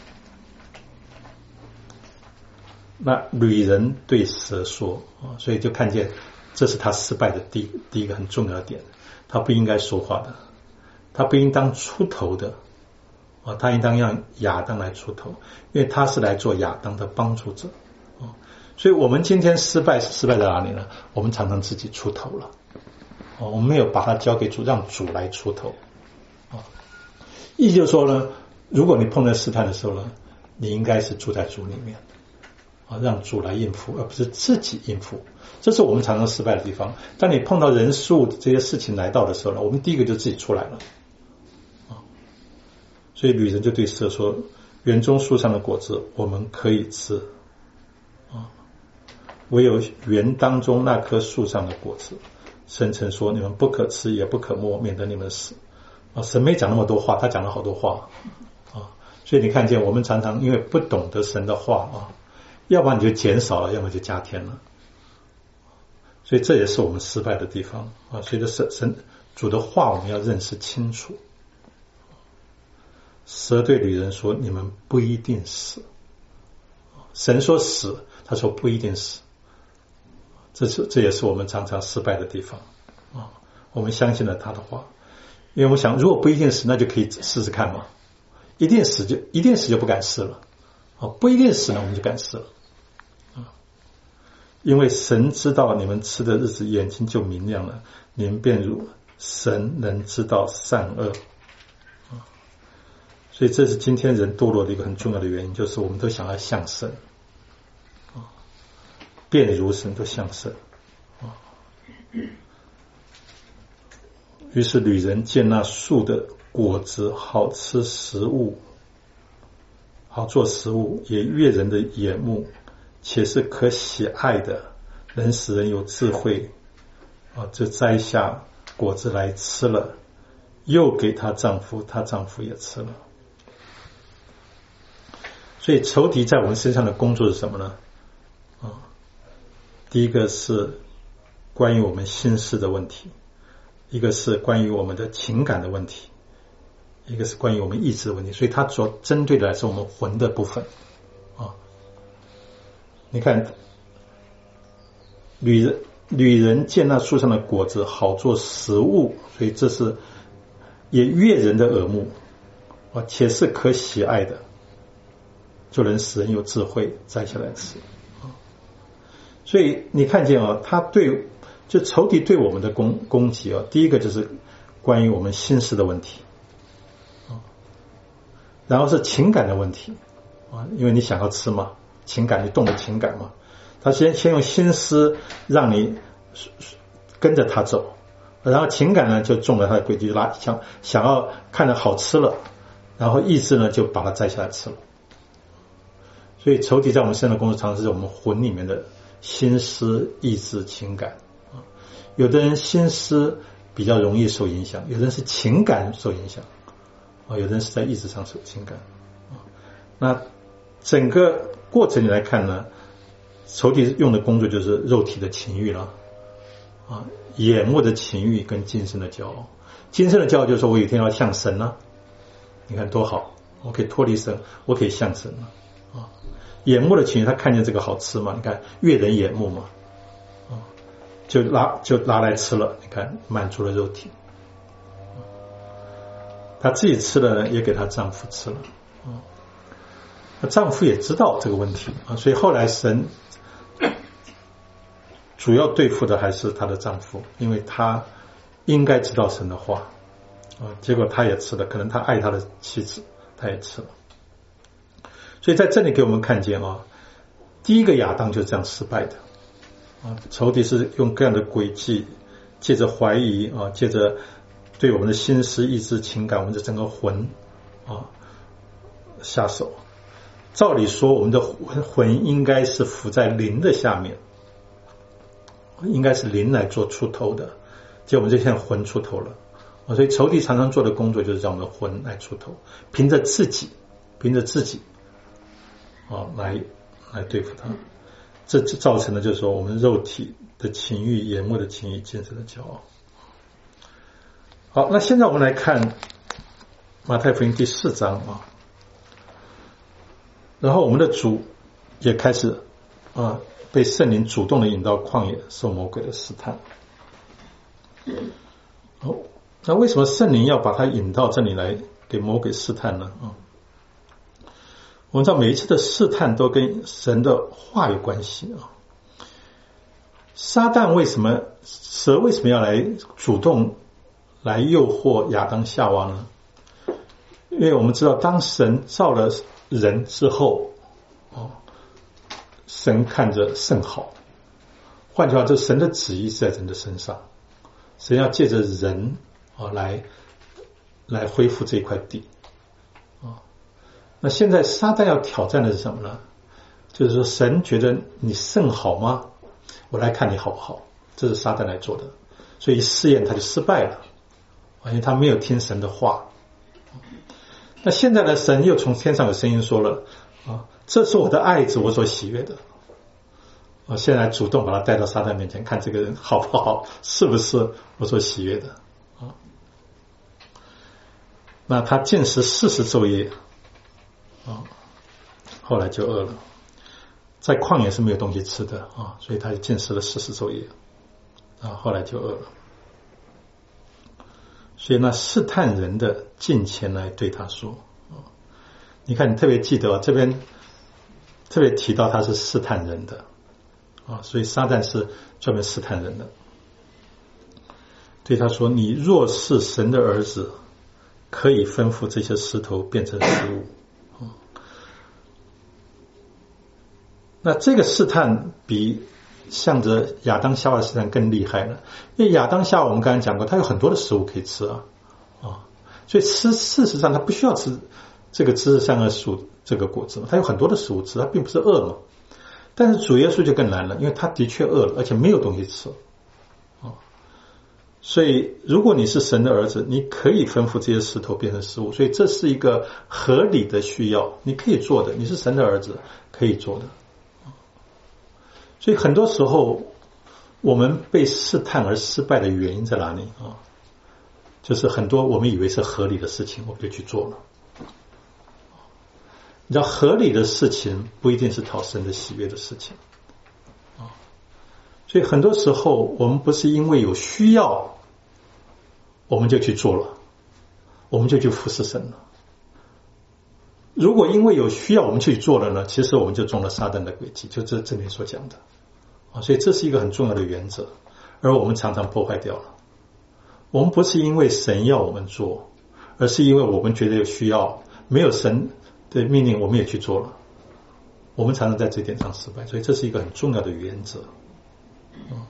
[SPEAKER 1] 那女人对蛇说啊，所以就看见这是他失败的第第一个很重要的点，他不应该说话的，他不应当出头的。啊，他应当让亚当来出头，因为他是来做亚当的帮助者啊。所以我们今天失败是失败在哪里呢？我们常常自己出头了啊，我们没有把它交给主，让主来出头啊。意思就是说呢，如果你碰到试探的时候呢，你应该是住在主里面啊，让主来应付，而不是自己应付。这是我们常常失败的地方。当你碰到人事物这些事情来到的时候呢，我们第一个就自己出来了。所以女人就对蛇说：“园中树上的果子我们可以吃啊，唯有园当中那棵树上的果子，神曾说你们不可吃也不可摸，免得你们死。”啊，神没讲那么多话，他讲了好多话啊。所以你看见我们常常因为不懂得神的话啊，要不然你就减少了，要么就加添了。 所以这也是我们失败的地方啊。随着神神主的话，我们要认识清楚。蛇对女人说：“你们不一定死。”神说死，他说不一定死。这是这也是我们常常失败的地方啊。我们相信了他的话，因为我们想，如果不一定死，那就可以试试看嘛。一定死就一定死就不敢试了啊，不一定死呢，我们就敢试了啊。因为神知道你们吃的日子，眼睛就明亮了，你们便如神能知道善恶。所以这是今天人堕落的一个很重要的原因，就是我们都想要像神啊，便如神，都像神啊。于是女人见那树的果子好吃食物，好做食物，也悦人的眼目，且是可喜爱的，能使人有智慧啊，就摘下果子来吃了，又给她丈夫，她丈夫也吃了。所以仇敌在我们身上的工作是什么呢？啊，第一个是关于我们心思的问题，一个是关于我们的情感的问题，一个是关于我们意志的问题。所以它主要针对的是我们魂的部分啊。你看，女人女人见那树上的果子好做食物，所以这是也悦人的耳目啊，且是可喜爱的，就能使人有智慧，摘下来吃啊。所以你看见啊，他对就仇敌对我们的攻攻击啊，第一个就是关于我们心思的问题啊，然后是情感的问题啊，因为你想要吃嘛，情感你动了情感嘛，他先先用心思让你跟着他走，然后情感呢就中了他的诡计，拉想想要看着好吃了，然后意志呢就把它摘下来吃了。所以仇敌在我们身上的工作，常常是我们魂里面的心思、意志、情感啊。有的人心思比较容易受影响，有的人是情感受影响啊，有的人是在意志上受情感啊。那整个过程里来看呢，仇敌用的工作就是肉体的情欲了啊，眼目的情欲跟今生的骄傲。今生的骄傲就是说我有一天要像神啊，你看多好，我可以脱离神，我可以像神啊。眼目的情欲，他看见这个好吃嘛？你看悦人眼目嘛，啊，就拿就拿来吃了。你看满足了肉体，她自己吃了呢，也给她丈夫吃了。啊，那丈夫也知道这个问题啊，所以后来神主要对付的还是她的丈夫，因为他应该知道神的话啊，结果他也吃了，可能他爱他的妻子，他也吃了。所以在这里给我们看见啊，第一个亚当就是这样失败的啊，仇敌是用各样的诡计，借着怀疑啊，借着对我们的心思、意志、情感，我们的整个魂啊下手。照理说，我们的魂魂应该是伏在灵的下面，应该是灵来做出头的，结果我们这现魂出头了啊，所以仇敌常常做的工作就是让我们的魂来出头，凭着自己，凭着自己。啊，来来对付他，这造成的就是说我们肉体的情欲、眼目的情欲、精神的骄傲。好，那现在我们来看马太福音第四章啊，然后我们的主也开始啊被圣灵主动的引到旷野，受魔鬼的试探。哦，那为什么圣灵要把他引到这里来给魔鬼试探呢？啊？我们知道每一次的试探都跟神的话有关系啊。撒旦为什么蛇为什么要来主动来诱惑亚当夏娃呢？因为我们知道当神造了人之后哦，神看着甚好，换句话，这神的旨意是在人的身上，神要借着人啊来来恢复这块地。那现在撒旦要挑战的是什么呢？就是说神觉得你甚好吗？我来看你好不好，这是撒旦来做的，所以试验他就失败了，因为他没有听神的话。那现在呢，神又从天上有声音说了啊，这是我的爱子，我所喜悦的我现在主动把他带到撒旦面前，看这个人好不好，是不是我所喜悦的啊？那他禁食四十昼夜啊，后来就饿了，在旷野是没有东西吃的啊，所以他就禁食了四十昼夜啊，后来就饿了。所以那试探人的近前来对他说，你看你特别记得、啊、这边特别提到他是试探人的啊，所以撒旦是专门试探人的，对他说，你若是神的儿子，可以吩咐这些石头变成食物。那这个试探比向着亚当夏娃的试探更厉害了，因为亚当夏娃我们刚才讲过，他有很多的食物可以吃啊，啊，所以吃事实上他不需要吃这个知识善恶树这个果子，他有很多的食物吃，他并不是饿嘛。但是主耶稣就更难了，因为他的确饿了，而且没有东西吃啊。所以如果你是神的儿子，你可以吩咐这些石头变成食物，所以这是一个合理的需要，你可以做的，你是神的儿子可以做的。所以很多时候我们被试探而失败的原因在哪里啊？就是很多我们以为是合理的事情我们就去做了。你知道合理的事情不一定是讨神的喜悦的事情啊，所以很多时候我们不是因为有需要我们就去做了，我们就去服侍神了。如果因为有需要我们去做了呢，其实我们就中了撒旦的诡计，就这这里所讲的啊，所以这是一个很重要的原则，而我们常常破坏掉了。我们不是因为神要我们做，而是因为我们觉得有需要，没有神的命令我们也去做了，我们常常在这点上失败，所以这是一个很重要的原则。嗯、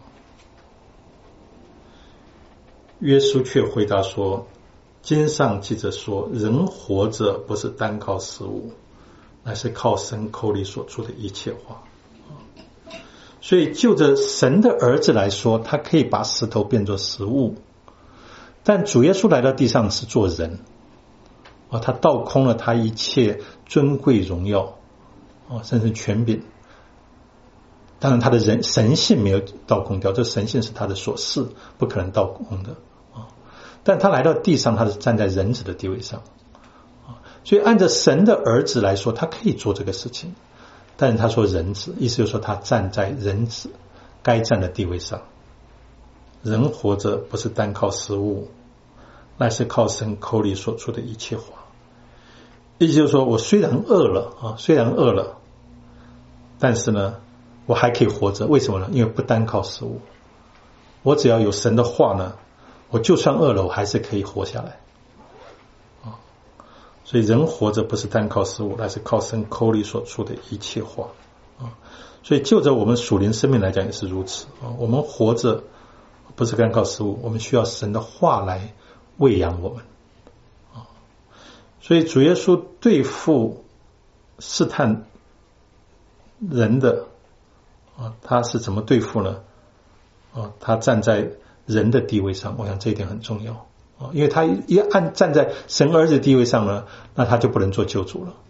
[SPEAKER 1] 约书却回答说，经上记着说，人活着不是单靠食物，乃是靠神口里所出的一切话。所以就着神的儿子来说，他可以把石头变作食物，但主耶稣来到地上是做人啊，他倒空了他一切尊贵荣耀啊，甚至权柄。当然他的人神性没有倒空掉，这神性是他的所是，不可能倒空的啊。但他来到地上，他是站在人子的地位上啊，所以按照神的儿子来说，他可以做这个事情。但是他说人子，意思就是说他站在人子该站的地位上。人活着不是单靠食物，乃是靠神口里所出的一切话。意思就是说，我虽然饿了啊，虽然饿了，但是呢，我还可以活着。为什么呢？因为不单靠食物，我只要有神的话呢，我就算饿了，我还是可以活下来啊。所以人活着不是单靠食物，乃是靠神口里所出的一切话啊。所以就着我们属灵生命来讲也是如此啊。我们活着不是单靠食物，我们需要神的话来喂养我们啊。所以主耶稣对付试探人的啊，他是怎么对付呢？啊，他站在人的地位上，我想这一点很重要啊，因为他一按站在神儿子地位上呢，那他就不能做救主了。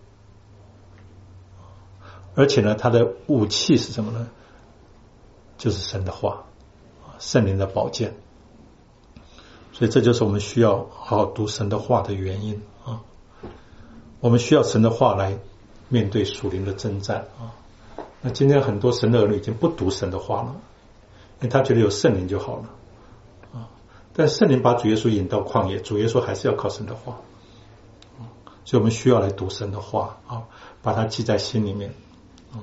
[SPEAKER 1] 而且呢，他的武器是什么呢？就是神的话，圣灵的宝剑。所以这就是我们需要好好读神的话的原因啊。我们需要神的话来面对属灵的征战啊。那今天很多神的儿女已经不读神的话了，因为他觉得有圣灵就好了啊。但圣灵把主耶稣引到旷野，主耶稣还是要靠神的话，所以我们需要来读神的话啊，把它记在心里面啊。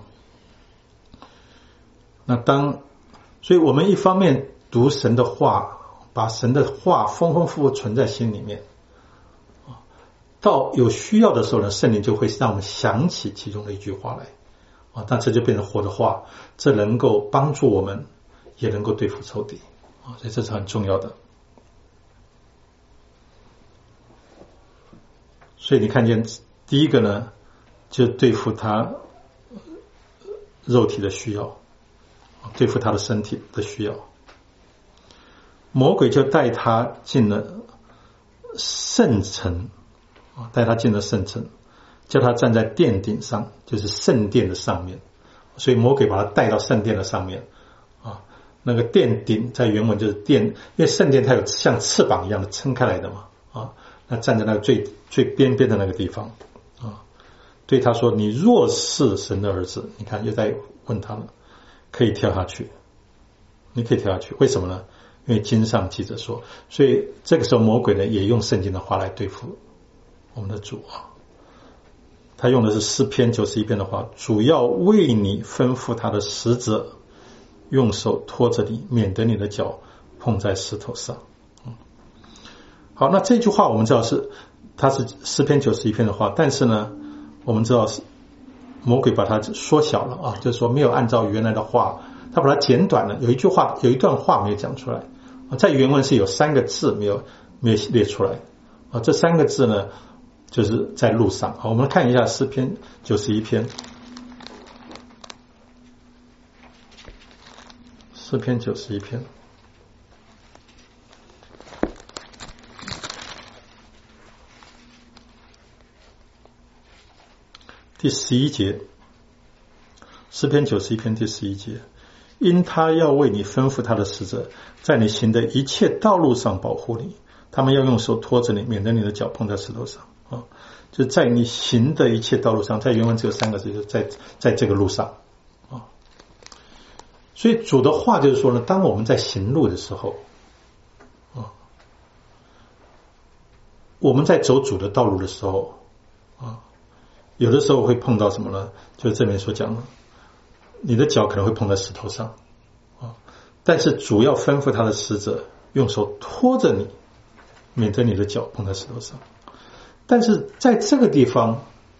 [SPEAKER 1] 那当，所以我们一方面读神的话，把神的话丰丰富富存在心里面啊，到有需要的时候呢，圣灵就会让我们想起其中的一句话来。啊，但这就变成活的话，这能够帮助我们，也能够对付仇敌啊，所以这是很重要的。所以你看见第一个呢，就对付他肉体的需要，对付他的身体的需要。魔鬼就带他进了圣城啊，带他进了圣城。叫他站在殿顶上，就是圣殿的上面所以魔鬼把他带到圣殿的上面啊，那个殿顶在原文就是殿，因为圣殿它有像翅膀一样的撑开来的嘛啊，那站在那个最最边边的那个地方啊，对他说：“你若是神的儿子，你看又在问他了，可以跳下去，你可以跳下去，为什么呢？因为经上记着说。”所以这个时候魔鬼呢也用圣经的话来对付我们的主啊。他用的是诗篇九十一篇的话，主要为你吩咐他的使者，用手托着你，免得你的脚碰在石头上。嗯，好，那这句话我们知道是它是诗篇九十一篇的话，但是呢，我们知道是魔鬼把它缩小了啊，就是说没有按照原来的话，他把它简短了。有一句话，有一段话没有讲出来啊，在原文是有三个字没有没有列出来啊，这三个字呢，就是在路上。好，我们看一下诗篇九十一篇，诗篇九十一篇第十一节，诗篇九十一篇第十一节，因他要为你吩咐他的使者，在你行的一切道路上保护你，他们要用手托着你，免得你的脚碰在石头上啊。就在你行的一切道路上，在原文只有三个字，就是在在这个路上啊。所以主的话就是说呢，当我们在行路的时候啊，我们在走主的道路的时候啊，有的时候会碰到什么呢？就是这边所讲的，你的脚可能会碰在石头上啊，但是主要吩咐他的使者用手托着你，免得你的脚碰在石头上。但是在这个地方，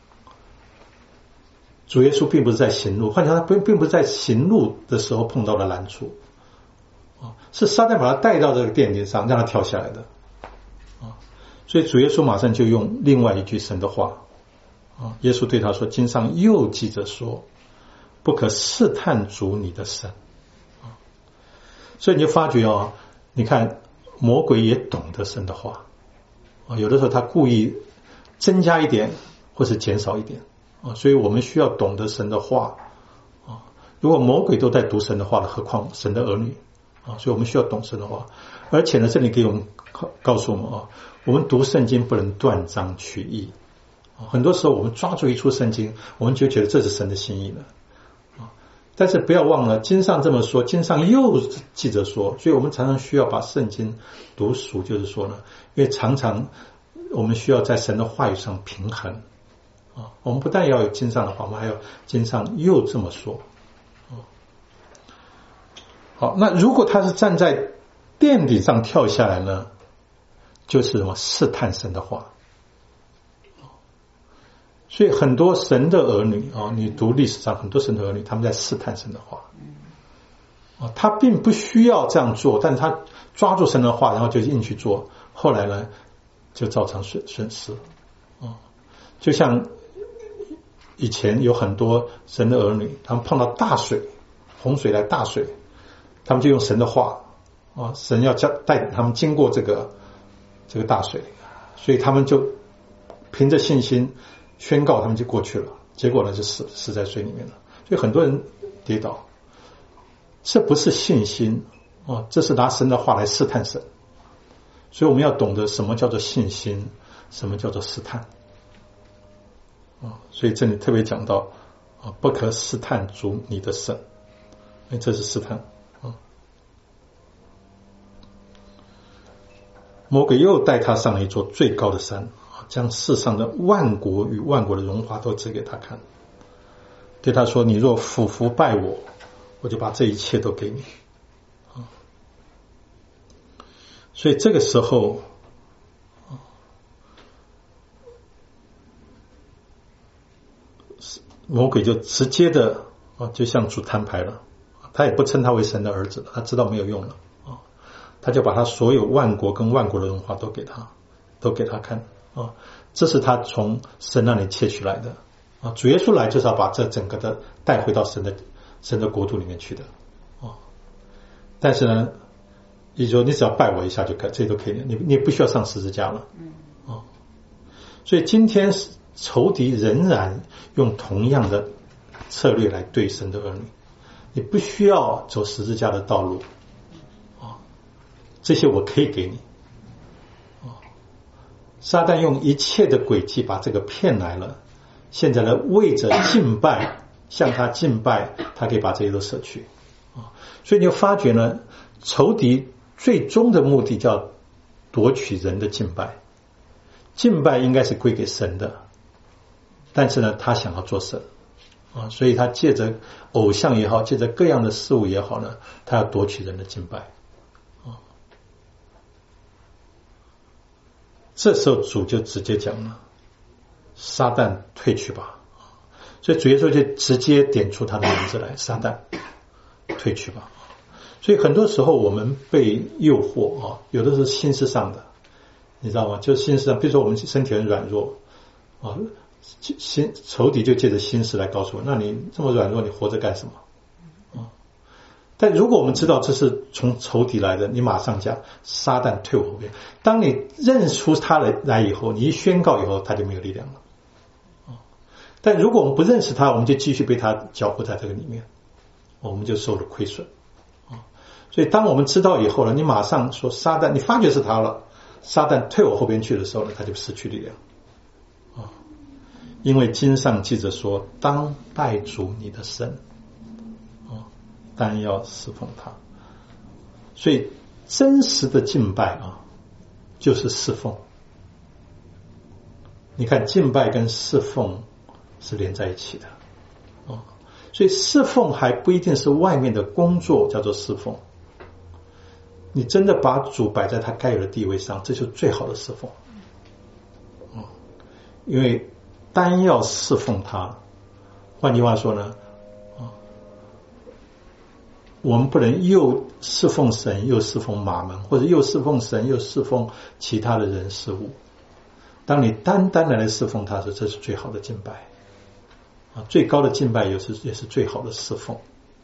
[SPEAKER 1] 主耶稣并不是在行路，换句话说，并不是在行路的时候碰到了难处啊，是撒旦把他带到这个殿顶上，让他跳下来的啊。所以主耶稣马上就用另外一句神的话啊，耶稣对他说：“经上又记着说，不可试探主你的神。”啊，所以你就发觉啊，你看魔鬼也懂得神的话啊，有的时候他故意增加一点，或是减少一点啊，所以我们需要懂得神的话啊。如果魔鬼都在读神的话了，何况神的儿女啊？所以我们需要懂神的话。而且呢，这里给我们告诉我们啊，我们读圣经不能断章取义。很多时候我们抓住一处圣经，我们就觉得这是神的心意了啊。但是不要忘了，经上这么说，经上又记着说，所以我们常常需要把圣经读熟，就是说呢，因为常常我们需要在神的话语上平衡啊。我们不但要有经上的话，我们还有经上又这么说啊。好，那如果他是站在殿顶上跳下来呢，就是什么试探神的话。所以很多神的儿女啊，你读历史上很多神的儿女，他们在试探神的话啊，他并不需要这样做，但他抓住神的话，然后就硬去做，后来呢就造成损损失啊。就像以前有很多神的儿女，他们碰到大水，洪水来大水，他们就用神的话啊，神要带领他们经过这个这个大水，所以他们就凭着信心宣告，他们就过去了，结果呢就死死在水里面了。所以很多人跌倒，这不是信心啊，这是拿神的话来试探神。所以我们要懂得什么叫做信心，什么叫做试探啊。所以这里特别讲到啊，不可试探主你的神，因为这是试探啊。魔鬼又带他上了一座最高的山，将世上的万国与万国的荣华都指给他看，对他说：“你若俯伏拜我，我就把这一切都给你。”啊，所以这个时候，魔鬼就直接的啊，就向主摊牌了。他也不称他为神的儿子了，他知道没有用了啊，他就把他所有万国跟万国的荣华都给他，都给他看。啊，这是他从神那里窃取来的啊！主耶稣来就是要把这整个的带回到神的神的国度里面去的啊！但是呢，你说你只要拜我一下就可以，这都可以，你你不需要上十字架了啊！所以今天仇敌仍然用同样的策略来对神的儿女，你不需要走十字架的道路啊，这些我可以给你啊。撒旦用一切的诡计把这个骗来了，现在呢为着敬拜，向他敬拜，他可以把这些都舍去啊。所以你要发觉呢，仇敌最终的目的叫夺取人的敬拜，敬拜应该是归给神的，但是呢他想要做神啊，所以他借着偶像也好，借着各样的事物也好呢，他要夺取人的敬拜啊。这时候主就直接讲了，撒旦退去吧。所以主耶稣就直接点出他的名字来，撒旦退去吧。所以很多时候我们被诱惑啊，有的是心思上的，你知道吗？就是心思上，比如说我们身体很软弱啊，心仇敌就借着心思来告诉我，那你这么软弱，你活着干什么啊？但如果我们知道这是从仇敌来的，你马上讲撒旦退我后边。当你认出他来来以后，你一宣告以后，他就没有力量了。但如果我们不认识他，我们就继续被他搅和在这个里面，我们就受了亏损啊。所以当我们知道以后呢，你马上说撒旦，你发觉是他了，撒旦退我后边去的时候呢，他就失去力量啊。因为经上记着说，当拜主你的神啊，但要侍奉他。所以真实的敬拜啊，就是侍奉。你看敬拜跟侍奉是连在一起的哦，所以侍奉还不一定是外面的工作叫做侍奉，你真的把主摆在他该有的地位上，这就是最好的侍奉哦。因为单要侍奉他，换句话说呢，哦，我们不能又侍奉神又侍奉马门，或者又侍奉神又侍奉其他的人事物。当你单单的来侍奉他时，这是最好的敬拜啊，最高的敬拜也是也是最好的侍奉。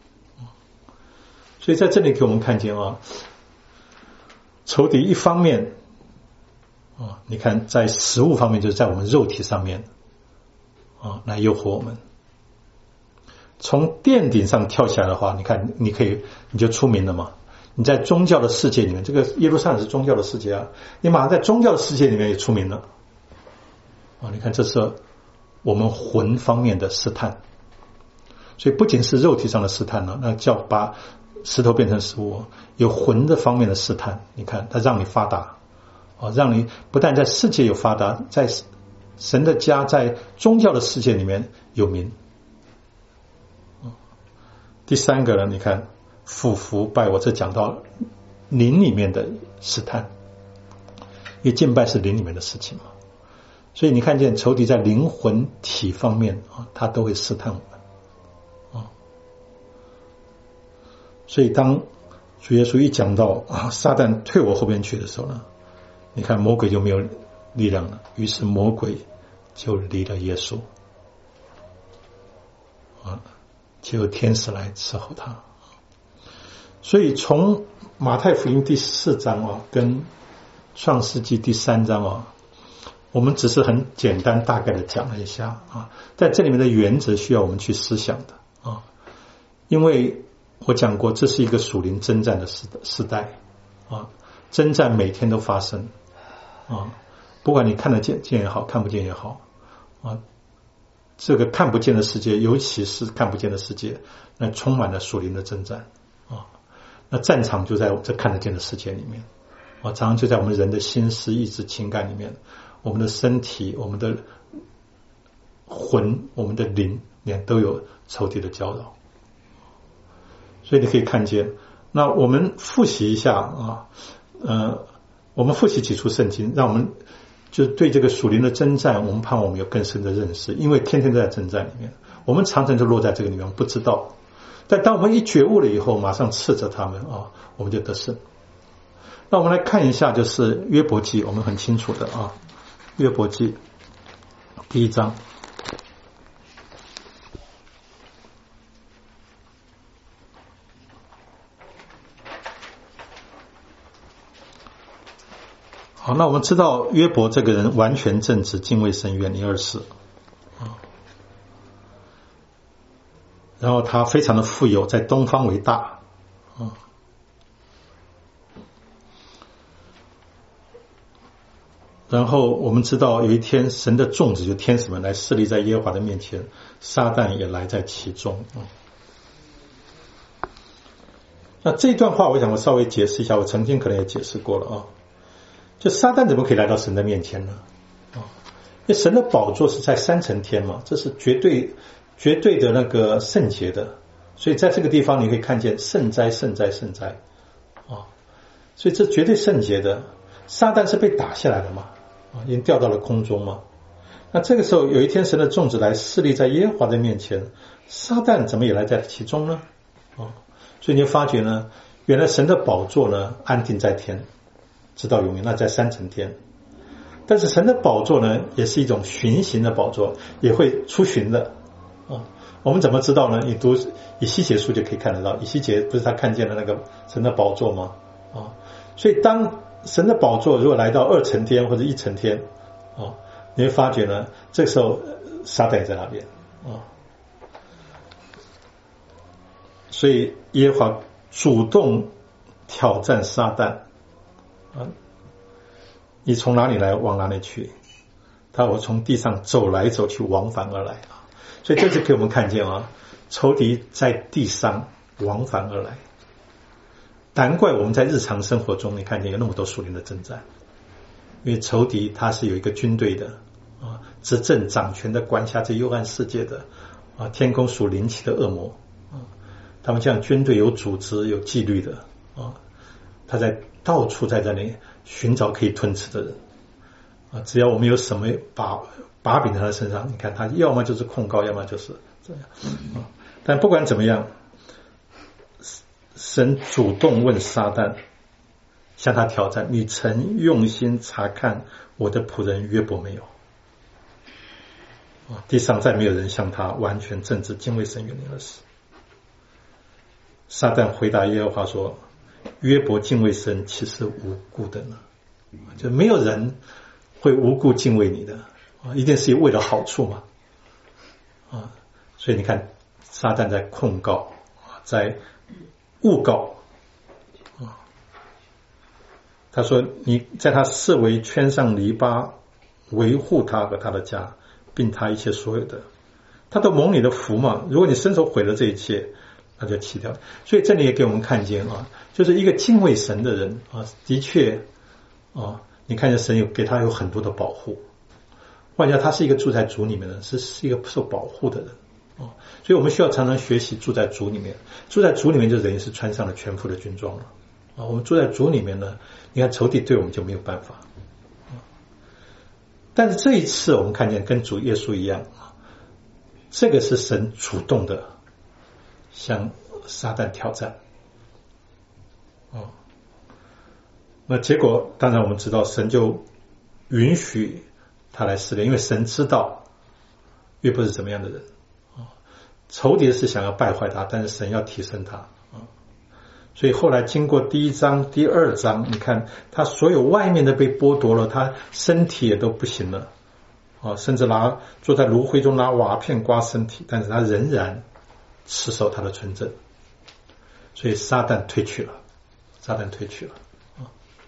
[SPEAKER 1] 所以在这里给我们看见啊，仇敌一方面啊，你看在食物方面，就是在我们肉体上面啊来诱惑我们。从殿顶上跳下来的话，你看你可以你就出名了嘛。你在宗教的世界里面，这个耶路撒冷是宗教的世界啊，你马上在宗教的世界里面也出名了啊。你看这是我们魂方面的试探，所以不仅是肉体上的试探呢，那叫把石头变成食物，有魂的方面的试探。你看它让你发达啊，让你不但在世界有发达，在神的家，在宗教的世界里面有名。第三个呢，你看俯伏拜我，这讲到灵里面的试探，因为敬拜是灵里面的事情嘛，所以你看见仇敌在灵魂体方面啊，他都会试探我们啊。所以当主耶稣一讲到啊，撒旦退我后边去的时候呢，你看魔鬼就没有力量了，于是魔鬼就离了耶稣啊，就有天使来伺候他。所以从马太福音第四章啊，跟创世纪第三章啊，我们只是很简单大概的讲了一下啊，在这里面的原则需要我们去思想的啊，因为我讲过这是一个属灵征战的时时代啊，征战每天都发生啊，不管你看得见见也好，看不见也好啊，这个看不见的世界，尤其是看不见的世界，那充满了属灵的征战啊。那战场就在这看得见的世界里面啊，常常就在我们人的心思、意志、情感里面，我们的身体、我们的魂、我们的灵里面都有仇敌的搅扰。所以你可以看见，那我们复习一下啊，呃，我们复习几处圣经，让我们就对这个属灵的征战，我们盼望我们有更深的认识，因为天天都在征战里面，我们常常就落在这个里面不知道。但当我们一觉悟了以后，马上斥责他们啊，我们就得胜。那我们来看一下，就是约伯记，我们很清楚的啊，约伯记第一章。好，那我们知道约伯这个人完全正直，敬畏神，远离恶事啊。 然后他非常的富有，在东方为大啊。然后我们知道有一天神的众子就天使们来侍立在耶和华的面前，撒旦也来在其中啊。那这段话我想我稍微解释一下，我曾经可能也解释过了啊。就撒旦怎么可以来到神的面前呢？啊，因为神的宝座是在三层天嘛，这是绝对绝对的那个圣洁的，所以在这个地方你会看见圣哉圣哉圣哉啊，所以这绝对圣洁的。撒旦是被打下来的嘛，啊，已经掉到了空中嘛。那这个时候有一天神的众子来侍立在耶和华的面前，撒旦怎么也来在其中呢？啊，所以你发觉呢，原来神的宝座呢安定在天，直到永远，那在三层天。但是神的宝座呢也是一种巡行的宝座，也会出巡的啊。我们怎么知道呢？你读以西结书就可以看得到，以西结不是他看见了那个神的宝座吗？啊，所以当神的宝座如果来到二层天或者一层天啊，你会发觉呢，这时候撒旦在那边啊。所以耶和华主动挑战撒旦啊，你从哪里来往哪里去？他我从地上走来走去，往返而来啊。所以这是给我们看见啊，仇敌在地上往返而来。难怪我们在日常生活中你看见有那么多属灵的征战，因为仇敌他是有一个军队的啊，执政掌权的管辖这幽暗世界的啊，天空属灵气的恶魔啊，他们这样军队有组织有纪律的啊，他在到处在这里寻找可以吞吃的人啊，只要我们有什么把把柄在他身上，你看他要么就是控告，要么就是这样啊。但不管怎么样，神主动问撒旦，向他挑战：你曾用心查看我的仆人约伯没有？啊，地上再没有人像他完全正直敬畏神远离恶事。撒旦回答耶和华说：约伯敬畏神岂是无故的呢？就没有人会无故敬畏你的啊，一定是为了好处嘛啊！所以你看，撒旦在控告啊，在诬告啊。他说：你在他四围圈上篱笆，维护他和他的家，并他一切所有的，他都蒙你的福嘛。如果你伸手毁了这一切，那就弃掉。所以这里也给我们看见啊，就是一个敬畏神的人啊，的确啊，你看见神有给他有很多的保护。换句话，他是一个住在主里面的人，是是一个受保护的人啊。所以我们需要常常学习住在主里面。住在主里面就等于是穿上了全副的军装了啊。我们住在主里面呢，你看仇敌对我们就没有办法啊。但是这一次我们看见跟主耶稣一样啊，这个是神主动的向撒旦挑战啊。那结果当然我们知道，神就允许他来试炼，因为神知道约伯是怎么样的人啊。仇敌是想要败坏他，但是神要提升他啊。所以后来经过第一章第二章，你看他所有外面的被剥夺了，他身体也都不行了啊，甚至拿坐在炉灰中拿瓦片刮身体，但是他仍然持守他的纯正。所以撒旦退去了，撒旦退去了啊。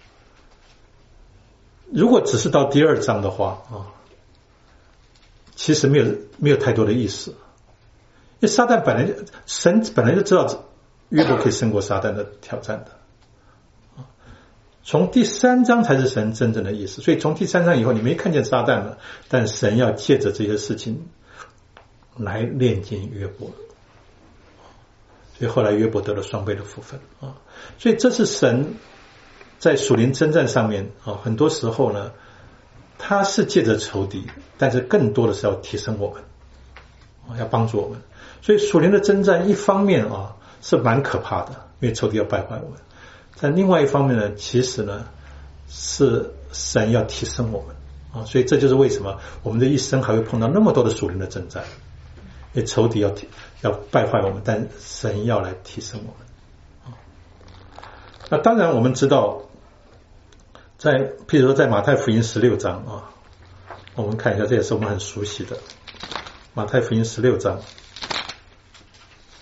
[SPEAKER 1] 如果只是到第二章的话啊，其实没有没有太多的意思，因为撒旦本来神本来就知道约伯可以胜过撒旦的挑战的啊。从第三章才是神真正的意思，所以从第三章以后你没看见撒旦了，但神要借着这些事情来炼净约伯，所以后来约伯得了双倍的福分啊。所以这是神在属灵征战上面啊，很多时候呢，他是借着仇敌，但是更多的是要提升我们啊，要帮助我们。所以属灵的征战一方面啊是蛮可怕的，因为仇敌要败坏我们，但另外一方面呢，其实呢是神要提升我们啊。所以这就是为什么我们的一生还会碰到那么多的属灵的征战，因为仇敌要要败坏我们，但神要来提升我们啊。那当然我们知道，在譬如说在马太福音十六章啊，我们看一下，这也是我们很熟悉的马太福音十六章。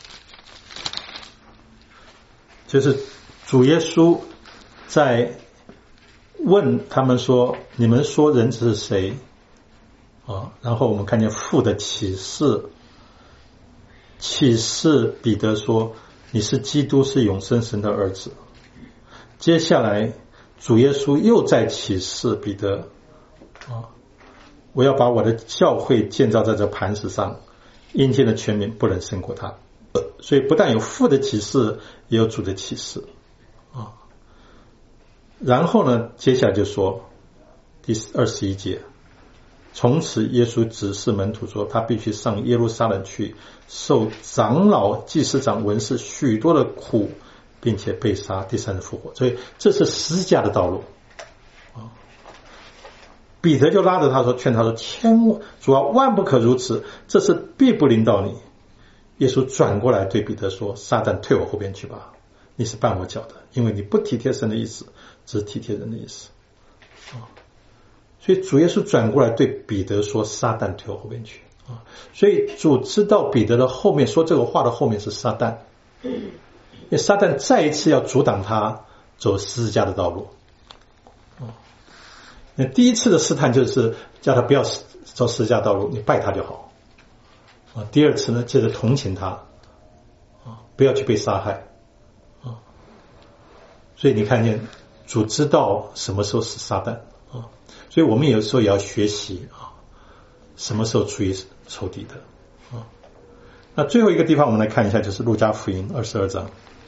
[SPEAKER 1] 就是主耶稣在问他们说，你们说人子是谁啊？然后我们看见父的启示，启示彼得说你是基督，是永生神的儿子。接下来主耶稣又在启示彼得啊，我要把我的教会建造在这磐石上，阴间的全民不能胜过他。所以不但有父的启示，也有主的启示啊。然后呢，接下来就说第二十一节，从此耶稣指示门徒说，他必须上耶路撒冷去，受长老、祭司长、文士许多的苦，并且被杀，第三日复活。所以这是十字架的道路啊。彼得就拉着他说，劝他说，千万主啊，万不可如此，这事必不临到你。耶稣转过来对彼得说，撒旦退我后边去吧，你是绊我脚的，因为你不体贴神的意思，只是体贴人的意思啊。所以主耶稣转过来对彼得说，撒旦退我后边去啊。所以主知道彼得的后面说这个话的后面是撒旦，因为撒旦再一次要阻挡他走十字架的道路啊。那第一次的试探就是叫他不要走十字架道路，你拜他就好啊。第二次呢，借着同情他啊，不要去被杀害啊。所以你看见主知道什么时候是撒旦啊，所以我们有时候也要学习啊，什么时候处于仇敌的啊。那最后一个地方我们来看一下，就是路加福音二十二章。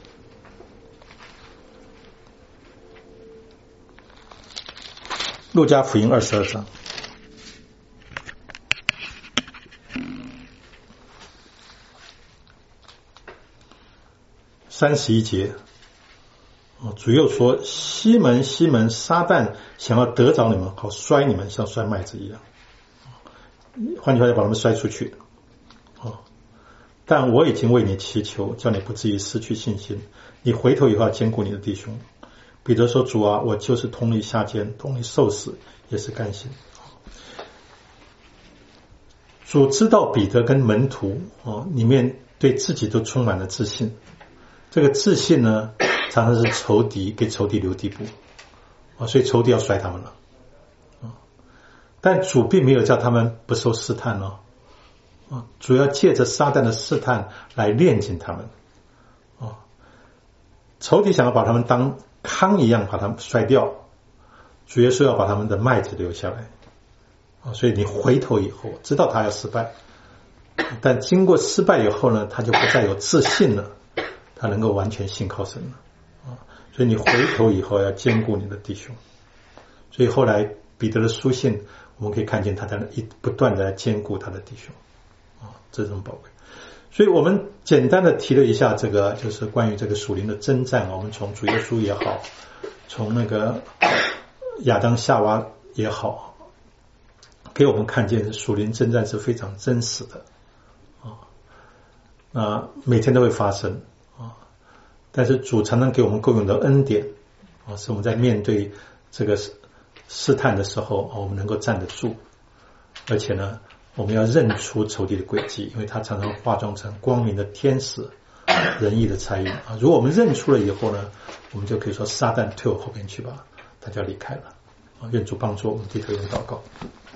[SPEAKER 1] 路加福音二十二章三十一节，主又说，西门西门，撒旦想要得着你们，好摔你们，像摔麦子一样，换句话要把他们摔出去。但我已经为你祈求，叫你不至于失去信心，你回头以后要兼顾你的弟兄。彼得说，主啊，我就是同你下监，同你受死，也是甘心。主知道彼得跟门徒哦，里面对自己都充满了自信，这个自信呢，常常是仇敌给仇敌留地步啊，所以仇敌要摔他们了啊。但主并没有叫他们不受试探哦，啊，主要借着撒旦的试探来炼净他们啊。仇敌想要把他们当糠一样把他们摔掉，主耶稣要把他们的麦子留下来啊。所以你回头以后知道他要失败，但经过失败以后呢，他就不再有自信了，他能够完全信靠神了啊。所以你回头以后要兼顾你的弟兄。所以后来彼得的书信我们可以看见他在一不断的兼顾他的弟兄啊，这种宝贵。所以我们简单的提了一下这个，就是关于这个属灵的征战，我们从主耶稣也好，从那个亚当夏娃也好，给我们看见属灵征战是非常真实的啊，那每天都会发生啊。但是主常常给我们够用的恩典啊，是我们在面对这个试探的时候啊，我们能够站得住，而且呢，我们要认出仇敌的诡计，因为他常常化妆成光明的天使，仁义的差役啊。如果我们认出了以后呢，我们就可以说，撒旦退我后边去吧，他就要离开了啊。愿主帮助我们，低头用祷告。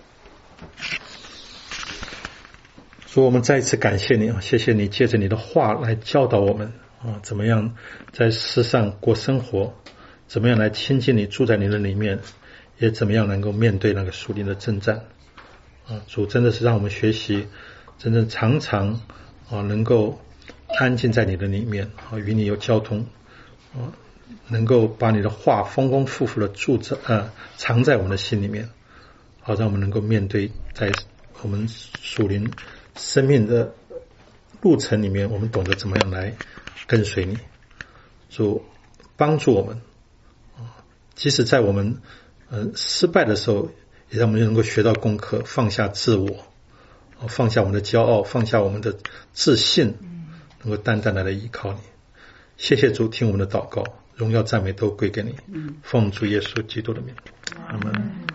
[SPEAKER 1] 所以我们再一次感谢你啊，谢谢你借着你的话来教导我们啊，怎么样在世上过生活，怎么样来亲近你，住在你的里面，也怎么样能够面对那个属灵的征战啊。主真的是让我们学习，真正常常啊能够安静在你的里面啊，与你有交通啊，能够把你的话丰丰富富的住着呃藏在我们的心里面，好让我们能够面对在我们属灵生命的路程里面，我们懂得怎么样来跟随你。主帮助我们啊，即使在我们呃失败的时候，也让我们能够学到功课，放下自我，放下我们的骄傲，放下我们的自信，能够单单的来依靠你。谢谢主，听我们的祷告，荣耀赞美都归给你，奉主耶稣基督的名，阿们。